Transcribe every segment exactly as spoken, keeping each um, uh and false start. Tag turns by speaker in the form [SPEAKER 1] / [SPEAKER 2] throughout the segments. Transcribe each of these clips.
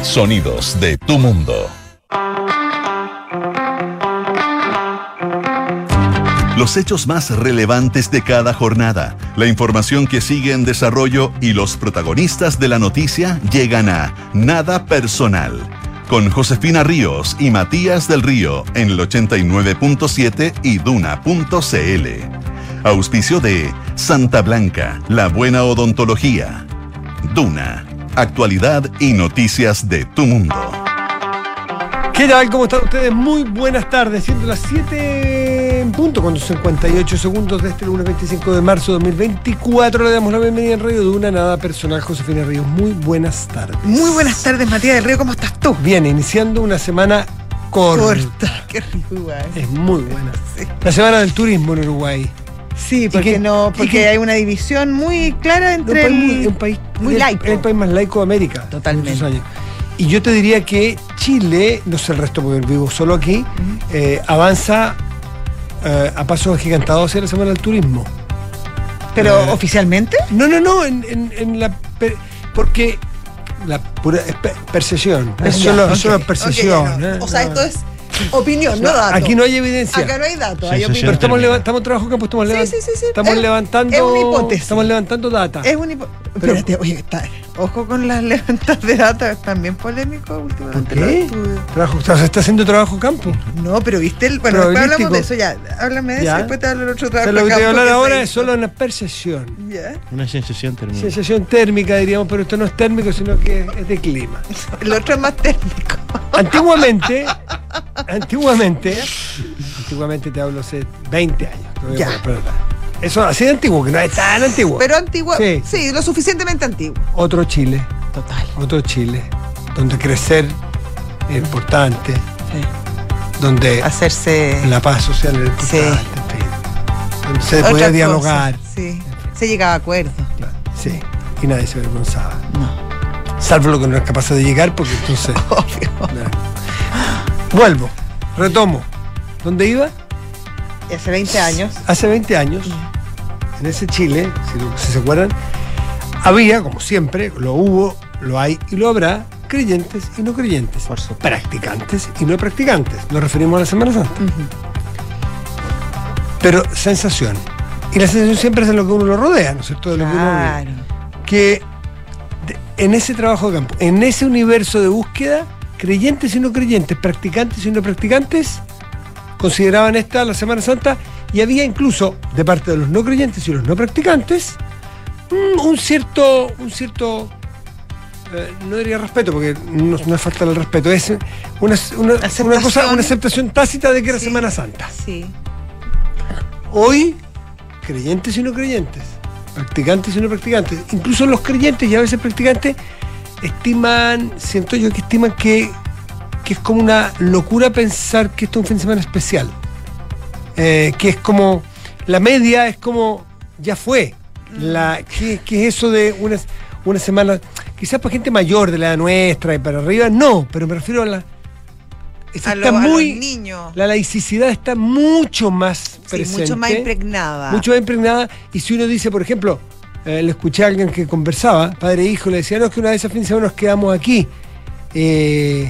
[SPEAKER 1] Sonidos de tu mundo. Los hechos más relevantes de cada jornada, la información que sigue en desarrollo y los protagonistas de la noticia llegan a Nada Personal, con Josefina Ríos y Matías del Río en el ochenta y nueve punto siete y duna punto cl. Auspicio de Santa Blanca, la buena odontología. Duna, actualidad y noticias de tu mundo.
[SPEAKER 2] ¿Qué tal? ¿Cómo están ustedes? Muy buenas tardes, siendo las siete en punto, con cincuenta y ocho segundos de este lunes veinticinco de marzo de dos mil veinticuatro. Le damos la bienvenida en Radio Duna, Nada Personal, Josefina Ríos. Muy buenas tardes.
[SPEAKER 3] Muy buenas tardes, Matías del Río, ¿cómo estás tú?
[SPEAKER 2] Bien, iniciando una semana corta.
[SPEAKER 3] Corta, qué rico igual.
[SPEAKER 2] Es muy buena.
[SPEAKER 3] Sí.
[SPEAKER 2] La semana del turismo en Uruguay.
[SPEAKER 3] Sí, porque
[SPEAKER 2] que,
[SPEAKER 3] no, porque
[SPEAKER 2] que,
[SPEAKER 3] hay una división muy clara entre
[SPEAKER 2] un país,
[SPEAKER 3] el,
[SPEAKER 2] muy, un país
[SPEAKER 3] muy
[SPEAKER 2] el,
[SPEAKER 3] laico.
[SPEAKER 2] el país más laico de América.
[SPEAKER 3] Totalmente.
[SPEAKER 2] Muchos años. Y yo te diría que Chile, no sé el resto porque vivo solo aquí, uh-huh. eh, avanza eh, a pasos agigantados hacia la semana del turismo.
[SPEAKER 3] ¿Pero
[SPEAKER 2] eh,
[SPEAKER 3] oficialmente?
[SPEAKER 2] No, no, no, en, en, en la... Per, porque la pura es per, percepción,
[SPEAKER 3] es
[SPEAKER 2] okay, solo, okay. solo percepción.
[SPEAKER 3] Okay, no.
[SPEAKER 2] ¿eh?
[SPEAKER 3] O sea,
[SPEAKER 2] no.
[SPEAKER 3] esto es opinión, no, no datos.
[SPEAKER 2] Aquí no hay evidencia.
[SPEAKER 3] Acá no hay datos,
[SPEAKER 2] sí,
[SPEAKER 3] hay
[SPEAKER 2] sí,
[SPEAKER 3] opinión.
[SPEAKER 2] Pero estamos, leva- estamos trabajando campo, estamos, leva-
[SPEAKER 3] sí, sí, sí, sí.
[SPEAKER 2] estamos
[SPEAKER 3] es,
[SPEAKER 2] levantando...
[SPEAKER 3] Es una hipótesis.
[SPEAKER 2] Estamos levantando data.
[SPEAKER 3] Es una hipótesis. Espérate, oye, está, ojo con las levantas de data, están bien polémicos últimamente.
[SPEAKER 2] ¿Por qué? Trabajo, ¿se está haciendo trabajo campo?
[SPEAKER 3] No, pero viste, el, bueno, después hablamos de eso, ya. Háblame de ya. eso, después te hablo del otro trabajo.
[SPEAKER 2] O sea, lo que te voy a hablar ahora es solo una percepción.
[SPEAKER 3] ¿Ya?
[SPEAKER 4] Una sensación térmica.
[SPEAKER 2] Sensación térmica, diríamos, pero esto no es térmico, sino que es de clima.
[SPEAKER 3] El otro es más térmico.
[SPEAKER 2] Antiguamente, antiguamente, antiguamente te hablo hace veinte años.
[SPEAKER 3] Ya.
[SPEAKER 2] Eso así de antiguo, que no es tan antiguo.
[SPEAKER 3] Pero antiguo, sí,
[SPEAKER 2] sí,
[SPEAKER 3] lo suficientemente antiguo.
[SPEAKER 2] Otro Chile.
[SPEAKER 3] Total.
[SPEAKER 2] Otro Chile, donde crecer es importante.
[SPEAKER 3] Sí.
[SPEAKER 2] Donde
[SPEAKER 3] hacerse
[SPEAKER 2] la paz social es importante.
[SPEAKER 3] Sí.
[SPEAKER 2] En fin. Donde se podía
[SPEAKER 3] Otra
[SPEAKER 2] dialogar.
[SPEAKER 3] Cosa, sí. Se llegaba a acuerdos.
[SPEAKER 2] Sí. Y nadie se avergonzaba.
[SPEAKER 3] No.
[SPEAKER 2] Salvo lo que no es capaz de llegar, porque entonces.
[SPEAKER 3] Obvio.
[SPEAKER 2] No. Vuelvo, retomo. ¿Dónde iba?
[SPEAKER 3] Hace veinte años.
[SPEAKER 2] Hace veinte años, en ese Chile, si, lo, si se acuerdan, había, como siempre, lo hubo, lo hay y lo habrá, creyentes y no creyentes.
[SPEAKER 4] Por supuesto.
[SPEAKER 2] Practicantes y no practicantes. Nos referimos a la Semana Santa.
[SPEAKER 3] Uh-huh.
[SPEAKER 2] Pero sensación. Y la sensación siempre es de lo que uno lo rodea, ¿no es cierto? De lo
[SPEAKER 3] claro.
[SPEAKER 2] que uno que de, en ese trabajo de campo, en ese universo de búsqueda, creyentes y no creyentes, practicantes y no practicantes, consideraban esta la Semana Santa, y había incluso de parte de los no creyentes y los no practicantes un cierto un cierto eh, no diría respeto, porque no, no es falta del respeto, es una, una, una cosa, una aceptación tácita de que era
[SPEAKER 3] sí,
[SPEAKER 2] Semana Santa.
[SPEAKER 3] Sí.
[SPEAKER 2] Hoy, creyentes y no creyentes, practicantes y no practicantes, incluso los creyentes y a veces practicantes estiman, siento yo que estiman que que es como una locura pensar que esto es un fin de semana especial. Eh, que es como, la media es como, ya fue. La, ¿qué, qué es eso de una, una semana? Quizás para gente mayor de la edad nuestra y para arriba, no, pero me refiero a la...
[SPEAKER 3] A,
[SPEAKER 2] está
[SPEAKER 3] lo,
[SPEAKER 2] muy,
[SPEAKER 3] a los niños.
[SPEAKER 2] La laicidad está mucho más presente.
[SPEAKER 3] Sí, mucho más impregnada.
[SPEAKER 2] Mucho más impregnada. Y si uno dice, por ejemplo, eh, le escuché a alguien que conversaba, padre e hijo, le decía, no, es que una vez a fin de semana nos quedamos aquí. Eh...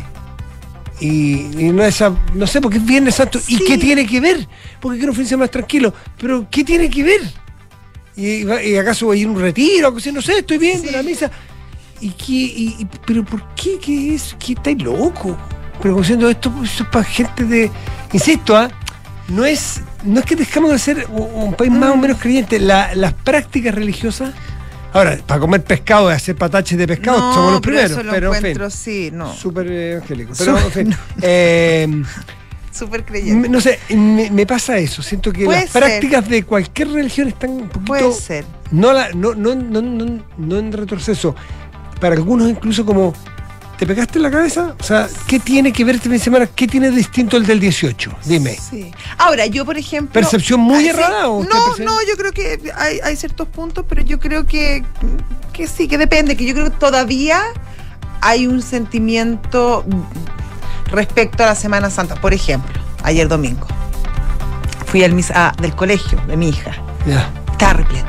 [SPEAKER 2] Y, y no, esa, no sé, porque es Viernes Santo. Sí. ¿Y qué tiene que ver? Porque quiero un fin de semana más tranquilo. Pero, ¿qué tiene que ver? ¿Y, y acaso voy a ir a un retiro? O sea, no sé, estoy viendo sí. la misa. ¿Y qué? Y, y, ¿Pero por qué? ¿Qué es? ¿Qué estáis loco? Pero diciendo esto, esto es para gente de... Insisto, ¿ah? no, es, no es que dejamos de ser un, un país más o menos creyente. La, las prácticas religiosas... Ahora, para comer pescado y hacer pataches de pescado
[SPEAKER 3] no,
[SPEAKER 2] somos los
[SPEAKER 3] pero
[SPEAKER 2] primeros.
[SPEAKER 3] Eso lo
[SPEAKER 2] pero
[SPEAKER 3] encuentro,
[SPEAKER 2] en fin,
[SPEAKER 3] sí, no.
[SPEAKER 2] súper evangélico. Pero,
[SPEAKER 3] Super,
[SPEAKER 2] en fin.
[SPEAKER 3] No.
[SPEAKER 2] Eh,
[SPEAKER 3] súper creyente.
[SPEAKER 2] No sé, me, me pasa eso. Siento que
[SPEAKER 3] Puede
[SPEAKER 2] las
[SPEAKER 3] ser.
[SPEAKER 2] prácticas de cualquier religión están un poquito...
[SPEAKER 3] Puede ser.
[SPEAKER 2] No, la, no, no, no, no, no en retroceso. Para algunos incluso como... ¿Te pegaste en la cabeza? O sea, ¿qué tiene que ver este fin de semana? ¿Qué tiene de distinto el del dieciocho? Dime.
[SPEAKER 3] Sí. Ahora, yo, por ejemplo...
[SPEAKER 2] ¿Percepción muy
[SPEAKER 3] ah,
[SPEAKER 2] errada?
[SPEAKER 3] Sí.
[SPEAKER 2] ¿O
[SPEAKER 3] no,
[SPEAKER 2] percibe?
[SPEAKER 3] no, yo creo que hay, hay ciertos puntos, pero yo creo que, que sí, que depende, que yo creo que todavía hay un sentimiento respecto a la Semana Santa. Por ejemplo, ayer domingo, fui al misa ah, del colegio de mi hija.
[SPEAKER 2] Ya.
[SPEAKER 3] Estaba repleto.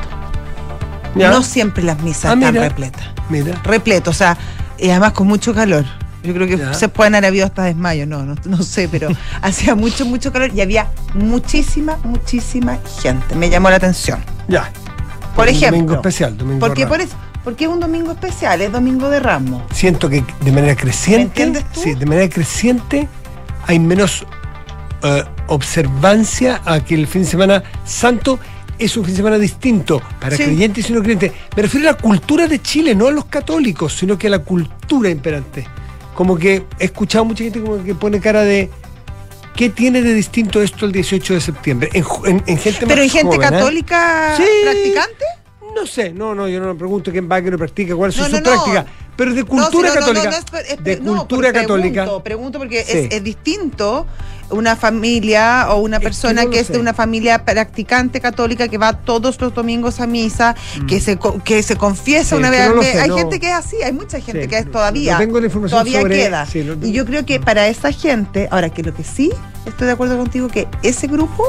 [SPEAKER 2] Ya.
[SPEAKER 3] No siempre las misas
[SPEAKER 2] ah,
[SPEAKER 3] están
[SPEAKER 2] mira,
[SPEAKER 3] repletas.
[SPEAKER 2] Mira.
[SPEAKER 3] Repleto, o sea, y además con mucho calor. Yo creo que
[SPEAKER 2] Ya.
[SPEAKER 3] se pueden haber habido hasta desmayos, no, no, no sé, pero hacía mucho, mucho calor y había muchísima, muchísima gente. Me llamó la atención.
[SPEAKER 2] Ya.
[SPEAKER 3] Por
[SPEAKER 2] Un
[SPEAKER 3] ejemplo.
[SPEAKER 2] Domingo especial, domingo
[SPEAKER 3] Porque
[SPEAKER 2] raro.
[SPEAKER 3] por eso, porque es un domingo especial, es domingo de Ramos.
[SPEAKER 2] Siento que de manera creciente.
[SPEAKER 3] ¿Me entiendes tú?
[SPEAKER 2] Sí, de manera creciente hay menos eh, observancia a que el fin de semana santo es un fin de semana distinto para
[SPEAKER 3] Sí.
[SPEAKER 2] creyentes y no creyentes. Me refiero a la cultura de Chile, no a los católicos, sino que a la cultura imperante. Como que he escuchado mucha gente como que pone cara de ¿qué tiene de distinto esto el dieciocho de septiembre? En, ju- en- en gente
[SPEAKER 3] Pero
[SPEAKER 2] más
[SPEAKER 3] hay gente
[SPEAKER 2] joven, ¿eh?
[SPEAKER 3] católica
[SPEAKER 2] Sí.
[SPEAKER 3] practicante.
[SPEAKER 2] No sé, no, no, yo no me pregunto quién va, que no practica, cuál es
[SPEAKER 3] No,
[SPEAKER 2] su
[SPEAKER 3] no, no.
[SPEAKER 2] práctica, pero de cultura
[SPEAKER 3] No, sí, no, no,
[SPEAKER 2] católica,
[SPEAKER 3] no, no, es per- es
[SPEAKER 2] de
[SPEAKER 3] per- no,
[SPEAKER 2] cultura
[SPEAKER 3] pero
[SPEAKER 2] católica.
[SPEAKER 3] Pregunto, pregunto porque
[SPEAKER 2] Sí.
[SPEAKER 3] es, es distinto una familia o una
[SPEAKER 2] Es que
[SPEAKER 3] persona
[SPEAKER 2] no
[SPEAKER 3] que,
[SPEAKER 2] lo
[SPEAKER 3] es de
[SPEAKER 2] sé.
[SPEAKER 3] una familia practicante católica que va todos los domingos a misa, que se co- que se confiesa
[SPEAKER 2] Sí,
[SPEAKER 3] una
[SPEAKER 2] es
[SPEAKER 3] vez
[SPEAKER 2] que no
[SPEAKER 3] al
[SPEAKER 2] lo
[SPEAKER 3] mes.
[SPEAKER 2] sé,
[SPEAKER 3] Hay
[SPEAKER 2] no.
[SPEAKER 3] gente que es así, hay mucha gente
[SPEAKER 2] Sí,
[SPEAKER 3] que es
[SPEAKER 2] no-
[SPEAKER 3] todavía.
[SPEAKER 2] no tengo la información
[SPEAKER 3] todavía
[SPEAKER 2] sobre-
[SPEAKER 3] queda.
[SPEAKER 2] sí, no tengo-
[SPEAKER 3] y yo creo que para esa gente, ahora que lo que sí estoy de acuerdo contigo que ese grupo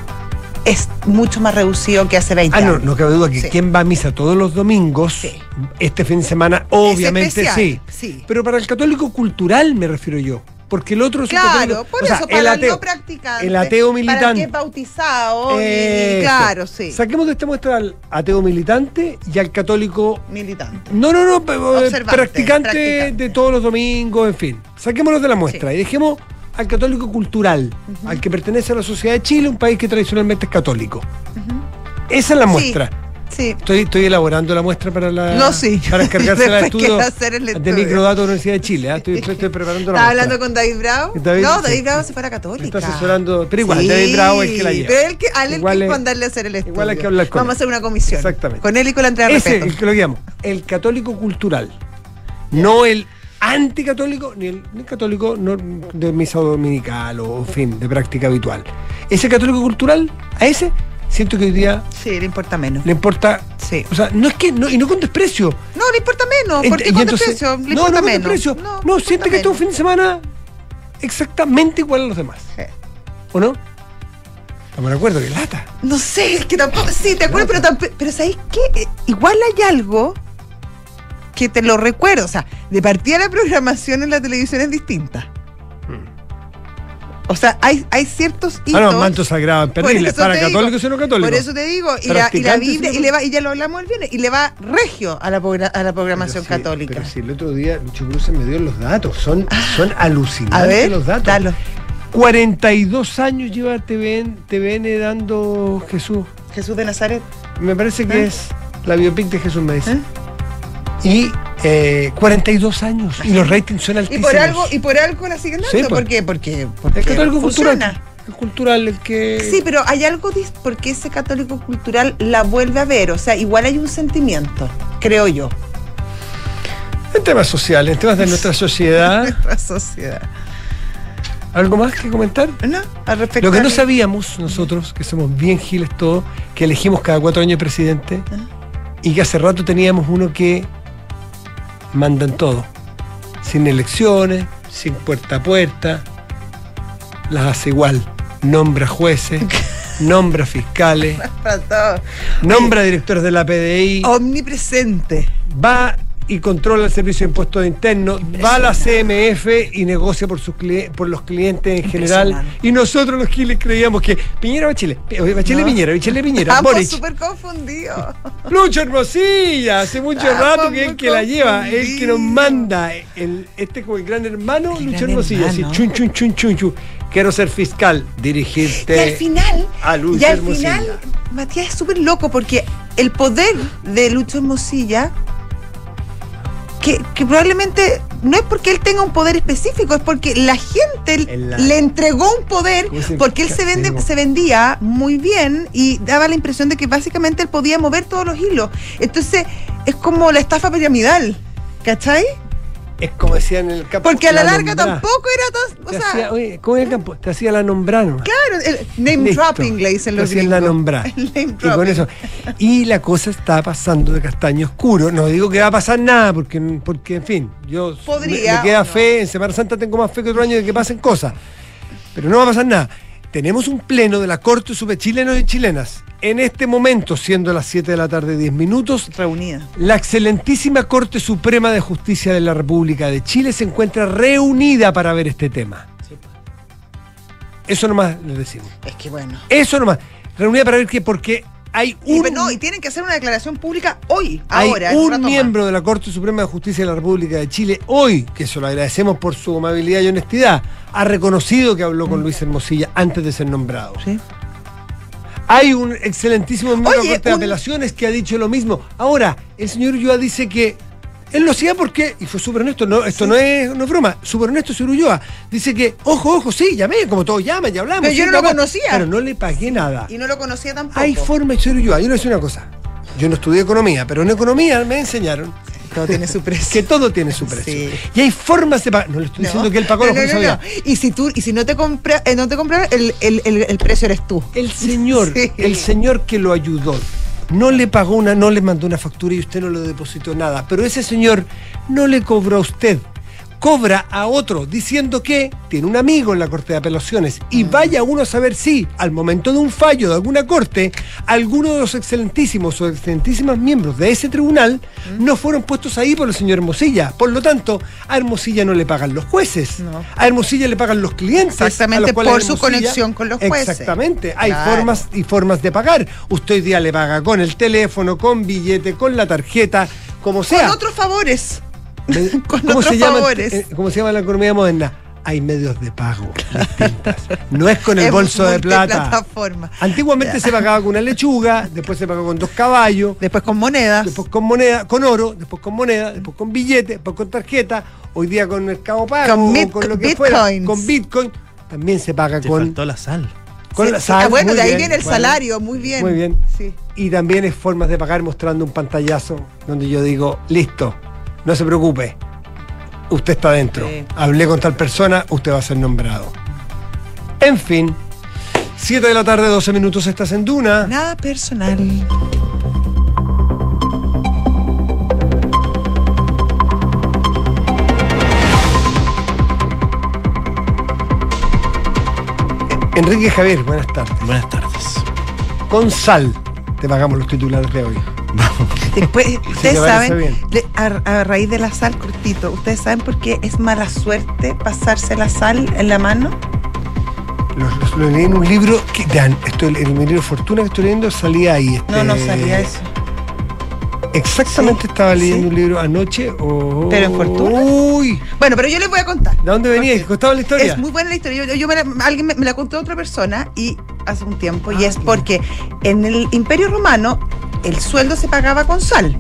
[SPEAKER 3] es mucho más reducido que hace veinte
[SPEAKER 2] Ah, no,
[SPEAKER 3] años.
[SPEAKER 2] no cabe duda que
[SPEAKER 3] Sí.
[SPEAKER 2] quien va a misa todos los domingos,
[SPEAKER 3] Sí.
[SPEAKER 2] este fin de semana, obviamente
[SPEAKER 3] especial,
[SPEAKER 2] sí.
[SPEAKER 3] sí.
[SPEAKER 2] Pero para el católico cultural me refiero yo. Porque el otro es un
[SPEAKER 3] Claro,
[SPEAKER 2] católico-
[SPEAKER 3] por
[SPEAKER 2] o sea,
[SPEAKER 3] eso, para
[SPEAKER 2] el
[SPEAKER 3] el
[SPEAKER 2] ateo,
[SPEAKER 3] no practicante.
[SPEAKER 2] el ateo
[SPEAKER 3] Para el
[SPEAKER 2] militante.
[SPEAKER 3] que es bautizado, y- y
[SPEAKER 2] Eso.
[SPEAKER 3] claro, sí.
[SPEAKER 2] Saquemos de esta muestra al ateo militante y al católico.
[SPEAKER 3] Militante.
[SPEAKER 2] No, no, no, pero, eh,
[SPEAKER 3] Observante,
[SPEAKER 2] practicante,
[SPEAKER 3] practicante.
[SPEAKER 2] de todos los domingos, en fin. Saquémonos de la muestra
[SPEAKER 3] Sí.
[SPEAKER 2] y dejemos al católico cultural, al que pertenece a la sociedad de Chile, un país que tradicionalmente es católico. Esa es la
[SPEAKER 3] Sí.
[SPEAKER 2] muestra.
[SPEAKER 3] Sí.
[SPEAKER 2] Estoy, estoy elaborando la muestra para la
[SPEAKER 3] No, sí.
[SPEAKER 2] para descargársela al
[SPEAKER 3] Después
[SPEAKER 2] estudio
[SPEAKER 3] quiero hacer el
[SPEAKER 2] de
[SPEAKER 3] estudio.
[SPEAKER 2] microdatos de la Universidad de Chile. ¿ah? Estoy, estoy, estoy preparando la
[SPEAKER 3] ¿Estaba
[SPEAKER 2] muestra.
[SPEAKER 3] hablando con David Bravo?
[SPEAKER 2] David,
[SPEAKER 3] no,
[SPEAKER 2] sí.
[SPEAKER 3] David Bravo se fue a la católica.
[SPEAKER 2] Me está asesorando, pero igual,
[SPEAKER 3] Sí,
[SPEAKER 2] David Bravo es el que la lleva.
[SPEAKER 3] Pero él que, a él
[SPEAKER 2] Igual
[SPEAKER 3] el que
[SPEAKER 2] es-
[SPEAKER 3] mandarle a hacer el estudio.
[SPEAKER 2] igual hay que hablar con
[SPEAKER 3] Vamos
[SPEAKER 2] él.
[SPEAKER 3] a hacer una comisión.
[SPEAKER 2] Exactamente.
[SPEAKER 3] Con él y con la entrega de
[SPEAKER 2] Ese,
[SPEAKER 3] respeto.
[SPEAKER 2] el que lo llamo, el católico cultural. No el anticatólico, ni el, ni el católico no, de misa dominical o, en fin, de práctica habitual. Ese católico cultural, a ese, siento que hoy día
[SPEAKER 3] Sí, le importa menos.
[SPEAKER 2] le importa.
[SPEAKER 3] Sí.
[SPEAKER 2] O sea, no es que, no, y no con desprecio.
[SPEAKER 3] No, le importa menos.
[SPEAKER 2] Ent-
[SPEAKER 3] ¿Por qué
[SPEAKER 2] y
[SPEAKER 3] con
[SPEAKER 2] entonces-
[SPEAKER 3] desprecio? Le
[SPEAKER 2] no,
[SPEAKER 3] importa
[SPEAKER 2] no con
[SPEAKER 3] menos.
[SPEAKER 2] desprecio.
[SPEAKER 3] No,
[SPEAKER 2] No,
[SPEAKER 3] le
[SPEAKER 2] siente
[SPEAKER 3] importa
[SPEAKER 2] que este es un
[SPEAKER 3] menos.
[SPEAKER 2] fin de semana exactamente igual a los demás.
[SPEAKER 3] Sí.
[SPEAKER 2] ¿O no? Estamos de acuerdo, que lata.
[SPEAKER 3] No sé, es que tampoco. Sí, te acuerdo, pero, tamp- pero ¿sabéis qué? Eh, Igual hay algo que te lo recuerdo. O sea, de partida la programación en la televisión es distinta. O sea, hay, hay ciertos hitos.
[SPEAKER 2] Ah, no, manto sagrado,
[SPEAKER 3] Por
[SPEAKER 2] terrible.
[SPEAKER 3] eso
[SPEAKER 2] Para
[SPEAKER 3] te digo,
[SPEAKER 2] católicos y no católicos.
[SPEAKER 3] Por eso te digo, y la, y la
[SPEAKER 2] Practicantes
[SPEAKER 3] Biblia,
[SPEAKER 2] y
[SPEAKER 3] y,
[SPEAKER 2] no-
[SPEAKER 3] le va, y ya lo hablamos el viernes, y le va regio a la, progra- a la programación
[SPEAKER 2] Pero sí,
[SPEAKER 3] católica.
[SPEAKER 2] Pero si el otro día Lucho Cruz me dio los datos, son, son alucinantes
[SPEAKER 3] A ver,
[SPEAKER 2] los datos.
[SPEAKER 3] dalo.
[SPEAKER 2] cuarenta y dos años lleva T V N, T V N dando Jesús.
[SPEAKER 3] Jesús de Nazaret.
[SPEAKER 2] Me parece que
[SPEAKER 3] ¿Eh?
[SPEAKER 2] es la biopic de Jesús, me dice.
[SPEAKER 3] ¿Eh?
[SPEAKER 2] Y eh, cuarenta y dos años. Y los ratings son
[SPEAKER 3] Y
[SPEAKER 2] altísimos.
[SPEAKER 3] por algo, y por algo la siguen dando.
[SPEAKER 2] Sí, pues.
[SPEAKER 3] ¿Por qué? Porque, porque
[SPEAKER 2] el católico
[SPEAKER 3] funciona.
[SPEAKER 2] cultural. El cultural, el que.
[SPEAKER 3] Sí, pero hay algo dis- porque ese católico cultural la vuelve a ver. O sea, igual hay un sentimiento, creo yo.
[SPEAKER 2] En temas sociales, en temas de nuestra sociedad.
[SPEAKER 3] Nuestra sociedad.
[SPEAKER 2] ¿Algo más que comentar?
[SPEAKER 3] ¿No? Al respecto.
[SPEAKER 2] Lo que no
[SPEAKER 3] a-
[SPEAKER 2] sabíamos nosotros, que somos bien giles todos, que elegimos cada cuatro años presidente, y que hace rato teníamos uno que manda en todo. Sin elecciones, sin puerta a puerta, las hace igual. Nombra jueces, nombra fiscales,
[SPEAKER 3] Para todo.
[SPEAKER 2] nombra directores de la P D I,
[SPEAKER 3] Omnipresente.
[SPEAKER 2] va y controla el servicio de impuestos internos, va a la C M F y negocia por sus cli- por los clientes en general.
[SPEAKER 3] Impresionante.
[SPEAKER 2] Y nosotros los giles creíamos que Piñera Bachelet, Pi- Bachelet
[SPEAKER 3] No.
[SPEAKER 2] Piñera, Bachelet Piñera,
[SPEAKER 3] Estamos
[SPEAKER 2] Boric,
[SPEAKER 3] súper confundidos.
[SPEAKER 2] Lucho Hermosilla, hace mucho
[SPEAKER 3] Estamos
[SPEAKER 2] rato que es
[SPEAKER 3] muy
[SPEAKER 2] el que la lleva, el que nos
[SPEAKER 3] confundidos.
[SPEAKER 2] manda, el, este como el gran hermano,
[SPEAKER 3] El
[SPEAKER 2] Lucho
[SPEAKER 3] gran
[SPEAKER 2] Hermosilla, así,
[SPEAKER 3] hermano.
[SPEAKER 2] chun chun chun chun chun. Quiero ser fiscal, dirigirte.
[SPEAKER 3] Y al final,
[SPEAKER 2] a Lucho
[SPEAKER 3] y al
[SPEAKER 2] Hermosilla.
[SPEAKER 3] final, Matías es súper loco porque el poder de Lucho Hermosilla, que, que probablemente no es porque él tenga un poder específico, es porque la gente
[SPEAKER 2] En la-
[SPEAKER 3] le entregó un poder,
[SPEAKER 2] ¿Cómo se-
[SPEAKER 3] porque él se, vende,
[SPEAKER 2] sí,
[SPEAKER 3] se vendía muy bien y daba la impresión de que básicamente él podía mover todos los hilos. Entonces, es como la estafa piramidal, ¿cachai?
[SPEAKER 2] Es como decían en el campo.
[SPEAKER 3] Porque a la, larga
[SPEAKER 2] nombrá.
[SPEAKER 3] tampoco era tan... O
[SPEAKER 2] Te
[SPEAKER 3] sea,
[SPEAKER 2] hacía, oye, ¿cómo en el campo? Te hacía la nombrana.
[SPEAKER 3] claro, el name
[SPEAKER 2] Listo.
[SPEAKER 3] dropping le dicen los
[SPEAKER 2] Te hacían la
[SPEAKER 3] gringos.
[SPEAKER 2] nombrá.
[SPEAKER 3] El name
[SPEAKER 2] Y con
[SPEAKER 3] dropping.
[SPEAKER 2] eso. Y la cosa está pasando de castaño oscuro. No digo que va a pasar nada, porque, porque en fin, yo
[SPEAKER 3] Podría,
[SPEAKER 2] me, me queda
[SPEAKER 3] o no.
[SPEAKER 2] fe, en Semana Santa tengo más fe que otro año de que pasen cosas. Pero no va a pasar nada. tenemos un pleno de la Corte Suprema, chilenos y chilenas, en este momento, siendo las siete de la tarde, diez minutos,
[SPEAKER 3] Reunida.
[SPEAKER 2] la excelentísima Corte Suprema de Justicia de la República de Chile se encuentra reunida para ver este tema.
[SPEAKER 3] Sí.
[SPEAKER 2] Eso nomás les decimos.
[SPEAKER 3] Es que bueno.
[SPEAKER 2] Eso nomás. Reunida para ver qué, porque hay un...
[SPEAKER 3] Y, no, y tienen que hacer una declaración pública hoy,
[SPEAKER 2] Hay
[SPEAKER 3] ahora. en un
[SPEAKER 2] un
[SPEAKER 3] rato
[SPEAKER 2] miembro
[SPEAKER 3] más.
[SPEAKER 2] de la Corte Suprema de Justicia de la República de Chile hoy, que se lo agradecemos por su amabilidad y honestidad, ha reconocido que habló con Luis Hermosilla antes de ser nombrado.
[SPEAKER 3] Sí.
[SPEAKER 2] Hay un excelentísimo miembro de
[SPEAKER 3] Oye,
[SPEAKER 2] la Corte de
[SPEAKER 3] un-
[SPEAKER 2] Apelaciones que ha dicho lo mismo. Ahora, el señor Ulloa dice que él lo hacía porque, y fue súper honesto, no, esto
[SPEAKER 3] Sí.
[SPEAKER 2] no, es, no es broma, súper honesto señor Ulloa. Dice que, ojo, ojo, sí, llamé, como todos llaman, ya hablamos.
[SPEAKER 3] Pero yo
[SPEAKER 2] sí,
[SPEAKER 3] no lo
[SPEAKER 2] bla, bla,
[SPEAKER 3] conocía.
[SPEAKER 2] Pero no le pagué nada.
[SPEAKER 3] Y no lo conocía tampoco.
[SPEAKER 2] Hay formas, señor Ulloa, yo le voy a decir una cosa. Yo no estudié economía, pero en economía me enseñaron
[SPEAKER 3] Todo tiene su precio.
[SPEAKER 2] que todo tiene su precio.
[SPEAKER 3] Sí.
[SPEAKER 2] Y hay formas de pagar. No le estoy
[SPEAKER 3] No.
[SPEAKER 2] diciendo que él pagó
[SPEAKER 3] No,
[SPEAKER 2] la
[SPEAKER 3] no, no,
[SPEAKER 2] responsabilidad.
[SPEAKER 3] no. Y si tú, y si no te compra, eh, no te compraron, el, el, el, el precio eres tú.
[SPEAKER 2] El señor,
[SPEAKER 3] Sí.
[SPEAKER 2] el señor que lo ayudó, no le pagó una, no le mandó una factura y usted no le depositó nada. Pero ese señor no le cobró a usted. Cobra a otro diciendo que tiene un amigo en la Corte de Apelaciones y vaya uno a saber si al momento de un fallo de alguna corte alguno de los excelentísimos o excelentísimas miembros de ese tribunal no fueron puestos ahí por el señor Hermosilla. Por lo tanto, a Hermosilla no le pagan los jueces,
[SPEAKER 3] No.
[SPEAKER 2] a Hermosilla le pagan los clientes.
[SPEAKER 3] Exactamente,
[SPEAKER 2] a los cuales
[SPEAKER 3] por su
[SPEAKER 2] Hermosilla-
[SPEAKER 3] conexión con los jueces.
[SPEAKER 2] Exactamente, hay
[SPEAKER 3] Claro.
[SPEAKER 2] formas y formas de pagar. Usted hoy día le paga con el teléfono, con billete, con la tarjeta, como sea.
[SPEAKER 3] Con otros favores.
[SPEAKER 2] Me-
[SPEAKER 3] con
[SPEAKER 2] ¿Cómo
[SPEAKER 3] otros
[SPEAKER 2] se llama,
[SPEAKER 3] favores.
[SPEAKER 2] eh, ¿Cómo se llama la economía moderna? Hay medios de pago distintas. No es con el
[SPEAKER 3] Es
[SPEAKER 2] bolso de plata.
[SPEAKER 3] multiplataforma.
[SPEAKER 2] Antiguamente
[SPEAKER 3] Ya.
[SPEAKER 2] se pagaba con una lechuga, después se pagó con dos caballos,
[SPEAKER 3] Después con monedas.
[SPEAKER 2] después con moneda, con oro, después con moneda, después con billete, después con tarjeta, hoy día con Mercado Pago,
[SPEAKER 3] Con
[SPEAKER 2] o
[SPEAKER 3] bit-
[SPEAKER 2] con lo que fuera,
[SPEAKER 3] bitcoins.
[SPEAKER 2] con Bitcoin, también se paga
[SPEAKER 4] Te
[SPEAKER 2] con,
[SPEAKER 4] faltó la sal.
[SPEAKER 2] con
[SPEAKER 3] Sí,
[SPEAKER 2] la
[SPEAKER 3] sí.
[SPEAKER 2] sal.
[SPEAKER 3] Ah, bueno,
[SPEAKER 2] muy
[SPEAKER 3] de ahí
[SPEAKER 2] bien,
[SPEAKER 3] viene el
[SPEAKER 2] bueno.
[SPEAKER 3] salario, muy bien.
[SPEAKER 2] Muy bien.
[SPEAKER 3] Sí.
[SPEAKER 2] Y también es formas de pagar mostrando un pantallazo donde yo digo, listo, no se preocupe, usted está dentro.
[SPEAKER 3] Sí.
[SPEAKER 2] Hablé con tal persona, usted va a ser nombrado. En fin, siete de la tarde, doce minutos, estás en Duna.
[SPEAKER 3] Nada personal.
[SPEAKER 2] Enrique Javier, buenas tardes.
[SPEAKER 4] Buenas tardes.
[SPEAKER 2] Con sal te pagamos los titulares de hoy.
[SPEAKER 3] Después,
[SPEAKER 2] te
[SPEAKER 3] ustedes
[SPEAKER 2] parece
[SPEAKER 3] saben,
[SPEAKER 2] bien.
[SPEAKER 3] de- a, a raíz de la sal, cortito, ¿ustedes saben por qué es mala suerte pasarse la sal en la mano?
[SPEAKER 2] Lo, lo- lo leí en un libro que, vean, esto, el, el libro Fortuna que estoy leyendo salía ahí. este,
[SPEAKER 3] No, no sabía eso.
[SPEAKER 2] Exactamente,
[SPEAKER 3] Sí,
[SPEAKER 2] estaba leyendo
[SPEAKER 3] sí.
[SPEAKER 2] un libro anoche. Oh,
[SPEAKER 3] ¿Pero en Fortuna?
[SPEAKER 2] Uy,
[SPEAKER 3] Bueno, pero yo les voy a contar.
[SPEAKER 2] ¿de dónde venía?
[SPEAKER 3] Porque
[SPEAKER 2] ¿Contaba la historia?
[SPEAKER 3] Es muy buena la historia. Yo, yo me la- alguien me, me la contó otra persona y hace un tiempo. y
[SPEAKER 2] Ah,
[SPEAKER 3] es
[SPEAKER 2] claro.
[SPEAKER 3] porque en el Imperio Romano el sueldo se pagaba con sal.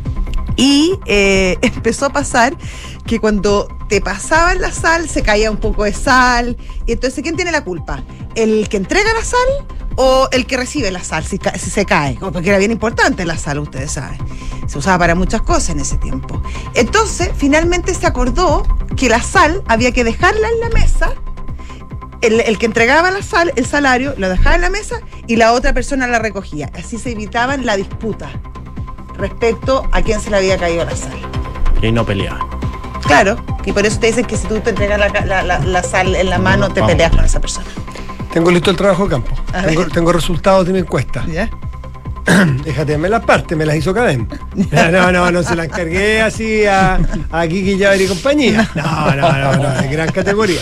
[SPEAKER 3] Y eh, empezó a pasar que cuando te pasaban la sal se caía un poco de sal. Y entonces, ¿quién tiene la culpa? ¿El que entrega la sal o el que recibe la sal si, ca- si se cae? Como porque era bien importante la sal, ustedes saben. Se usaba para muchas cosas en ese tiempo. Entonces, finalmente se acordó que la sal había que dejarla en la mesa. El, el que entregaba la sal, el salario, lo dejaba en la mesa y la otra persona la recogía. Así se evitaban la disputa respecto a quién se le había caído la sal.
[SPEAKER 4] Y ahí no peleaba.
[SPEAKER 3] Claro, y por eso te dicen que si tú te entregas la, la- la- la sal en la mano, te
[SPEAKER 4] Vamos.
[SPEAKER 3] peleas con esa persona.
[SPEAKER 2] Tengo listo el trabajo de campo.
[SPEAKER 3] A
[SPEAKER 2] Tengo,
[SPEAKER 3] ver.
[SPEAKER 2] tengo resultados de mi encuesta.
[SPEAKER 3] ¿Ya?
[SPEAKER 2] Déjate, me las partes, me las hizo Cadem. No, no, no se las encargué así a, a Kiki Llaver y compañía. No, no, no, no, de gran categoría.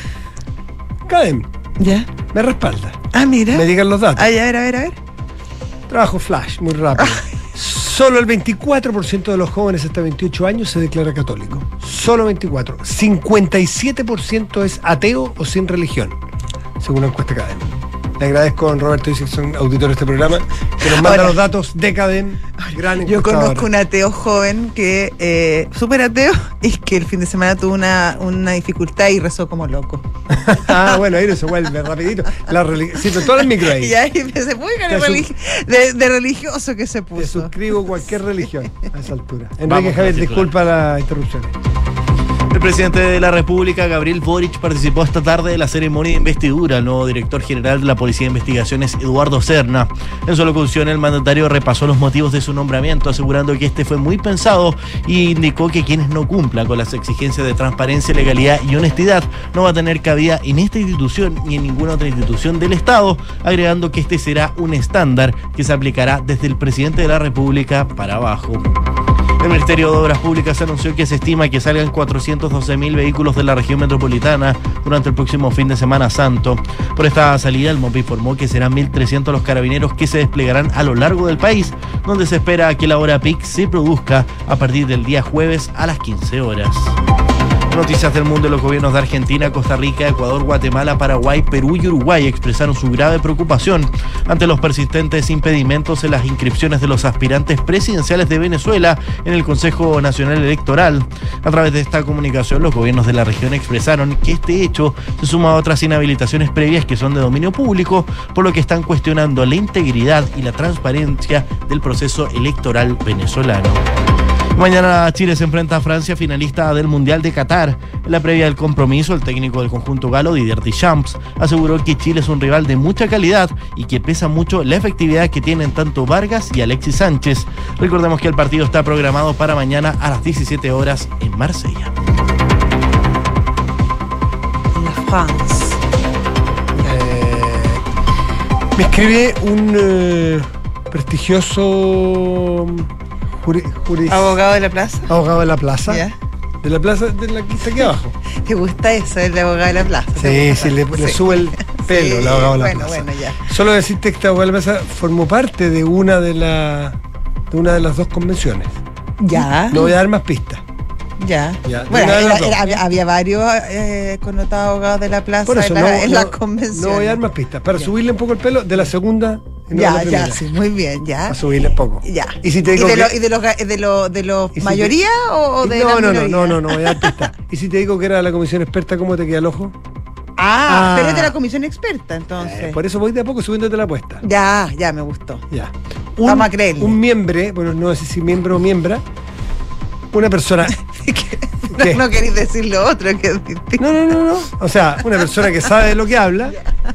[SPEAKER 2] Cadem,
[SPEAKER 3] ¿Ya?
[SPEAKER 2] me respalda.
[SPEAKER 3] Ah, mira.
[SPEAKER 2] Me digan los datos.
[SPEAKER 3] Ay, a ver, a ver, a ver.
[SPEAKER 2] Trabajo flash, muy rápido. Solo el veinticuatro por ciento de los jóvenes hasta veintiocho años se declara católico. Solo veinticuatro. cincuenta y siete por ciento es ateo o sin religión, según la encuesta Cadem. Le agradezco a don Roberto Isaacson, auditor de este programa, que nos manda
[SPEAKER 3] Ahora,
[SPEAKER 2] los datos de Cadem. Gran
[SPEAKER 3] Yo
[SPEAKER 2] encuestadora.
[SPEAKER 3] conozco un ateo joven que, eh, súper ateo, y que el fin de semana tuvo una, una dificultad y rezó como loco.
[SPEAKER 2] Ah, bueno, ahí no se vuelve rapidito. La religi- sí, pero todo el micro ahí.
[SPEAKER 3] Y ahí se puede
[SPEAKER 2] Te
[SPEAKER 3] ganar
[SPEAKER 2] sub-
[SPEAKER 3] religi- de, de religioso que se
[SPEAKER 2] Te
[SPEAKER 3] puso.
[SPEAKER 2] suscribo cualquier religión a esa altura. Enrique
[SPEAKER 4] Vamos
[SPEAKER 2] Javier,
[SPEAKER 4] con el
[SPEAKER 2] disculpa la interrupción.
[SPEAKER 4] presidente de la República, Gabriel Boric, participó esta tarde de la ceremonia de investidura al nuevo director general de la Policía de Investigaciones, Eduardo Serna. En su locución, el mandatario repasó los motivos de su nombramiento, asegurando que este fue muy pensado y indicó que quienes no cumplan con las exigencias de transparencia, legalidad y honestidad no va a tener cabida en esta institución ni en ninguna otra institución del Estado, agregando que este será un estándar que se aplicará desde el presidente de la República para abajo. El Ministerio de Obras Públicas anunció que se estima que salgan cuatrocientos doce mil vehículos de la región metropolitana durante el próximo fin de Semana Santo. Por esta salida, el M O P informó que serán mil trescientos los carabineros que se desplegarán a lo largo del país, donde se espera que la hora pic se produzca a partir del día jueves a las quince horas. Noticias del mundo. Los gobiernos de Argentina, Costa Rica, Ecuador, Guatemala, Paraguay, Perú y Uruguay expresaron su grave preocupación ante los persistentes impedimentos en las inscripciones de los aspirantes presidenciales de Venezuela en el Consejo Nacional Electoral. A través de esta comunicación, los gobiernos de la región expresaron que este hecho se suma a otras inhabilitaciones previas que son de dominio público, por lo que están cuestionando la integridad y la transparencia del proceso electoral venezolano. Mañana Chile se enfrenta a Francia, finalista del Mundial de Qatar. En la previa del compromiso, el técnico del conjunto galo, Didier Deschamps, aseguró que Chile es un rival de mucha calidad y que pesa mucho la efectividad que tienen tanto Vargas y Alexis Sánchez. Recordemos que el partido está programado para mañana a las diecisiete horas en Marsella.
[SPEAKER 3] La France.
[SPEAKER 2] Eh, me escribe un eh, prestigioso juri, juris,
[SPEAKER 3] abogado de la plaza.
[SPEAKER 2] Abogado de la plaza.
[SPEAKER 3] ¿Ya?
[SPEAKER 2] De la plaza de la que está aquí abajo.
[SPEAKER 3] ¿Te gusta eso, el abogado de la plaza?
[SPEAKER 2] Sí, sí, le, le
[SPEAKER 3] sí.
[SPEAKER 2] sube el pelo, sí, el abogado de la
[SPEAKER 3] bueno,
[SPEAKER 2] plaza.
[SPEAKER 3] Bueno, ya.
[SPEAKER 2] Solo decirte que este abogado de la plaza formó parte de una de, la, de una de las dos convenciones.
[SPEAKER 3] Ya.
[SPEAKER 2] No voy a dar más pistas.
[SPEAKER 3] Ya.
[SPEAKER 2] ya.
[SPEAKER 3] Bueno, era, era, había, había varios eh, connotados abogados de la plaza.
[SPEAKER 2] Por eso,
[SPEAKER 3] en, la,
[SPEAKER 2] no,
[SPEAKER 3] en
[SPEAKER 2] no,
[SPEAKER 3] las convenciones.
[SPEAKER 2] No voy a dar más pistas. Para
[SPEAKER 3] ya.
[SPEAKER 2] subirle un poco el pelo de la segunda.
[SPEAKER 3] No ya, ya, sí, muy bien, ya.
[SPEAKER 2] Para subirle un poco.
[SPEAKER 3] Ya.
[SPEAKER 2] ¿Y, si te digo
[SPEAKER 3] ¿Y de,
[SPEAKER 2] que,
[SPEAKER 3] lo, y de los, de los, de los
[SPEAKER 2] si
[SPEAKER 3] mayoría
[SPEAKER 2] te,
[SPEAKER 3] o, o de
[SPEAKER 2] no,
[SPEAKER 3] la
[SPEAKER 2] no,
[SPEAKER 3] minoría?
[SPEAKER 2] no, no, no, no voy a dar pistas. ¿Y si te digo que era la comisión experta, cómo te queda el ojo?
[SPEAKER 3] Ah, ah, pero es de la comisión experta, entonces.
[SPEAKER 2] Eh, por eso voy de a poco subiéndote la apuesta.
[SPEAKER 3] Ya, ya, me gustó.
[SPEAKER 2] Ya.
[SPEAKER 3] Un, Vamos a creerle.
[SPEAKER 2] Un miembro, bueno, no sé si miembro o miembra, una persona...
[SPEAKER 3] no, no queréis decir lo otro que es distinto.
[SPEAKER 2] No, no, no, no. O sea, una persona que sabe de lo que habla,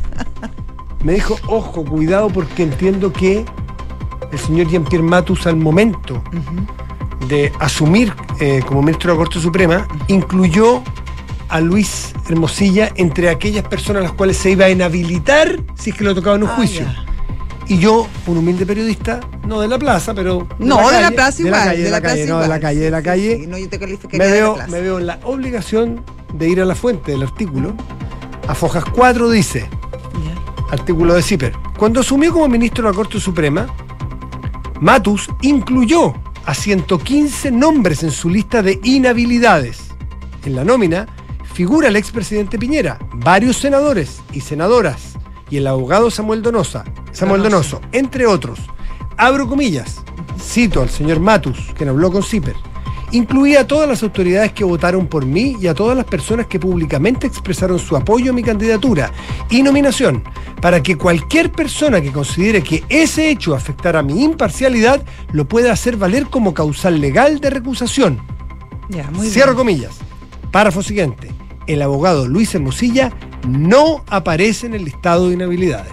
[SPEAKER 2] me dijo, ojo, cuidado, porque entiendo que el señor Jean-Pierre Matus, al momento uh-huh. de asumir eh, como ministro de la Corte Suprema, uh-huh. incluyó a Luis Hermosilla entre aquellas personas a las cuales se iba a inhabilitar si es que lo tocaba en un ah, juicio. Ya. Y yo, un humilde periodista, no de la plaza, pero...
[SPEAKER 3] De no, la calle, de la plaza igual.
[SPEAKER 2] De la calle, de la, calle, no, de la calle, de la calle.
[SPEAKER 3] Sí, sí, no, yo te
[SPEAKER 2] me, veo, me veo en la obligación de ir a la fuente del artículo. A Fojas cuatro dice, yeah. artículo de CIPER, cuando asumió como ministro de la Corte Suprema, Matus incluyó a ciento quince nombres en su lista de inhabilidades. En la nómina figura el expresidente Piñera, varios senadores y senadoras, y el abogado Samuel Donosa, Samuel Donoso, entre otros. Abro comillas, cito al señor Matus, quien habló con CIPER, incluía a todas las autoridades que votaron por mí y a todas las personas que públicamente expresaron su apoyo a mi candidatura y nominación, para que cualquier persona que considere que ese hecho afectara mi imparcialidad lo pueda hacer valer como causal legal de recusación.
[SPEAKER 3] Ya, muy
[SPEAKER 2] Cierro
[SPEAKER 3] bien.
[SPEAKER 2] comillas. Párrafo siguiente. El abogado Luis Hermosilla no aparece en el listado de inhabilidades.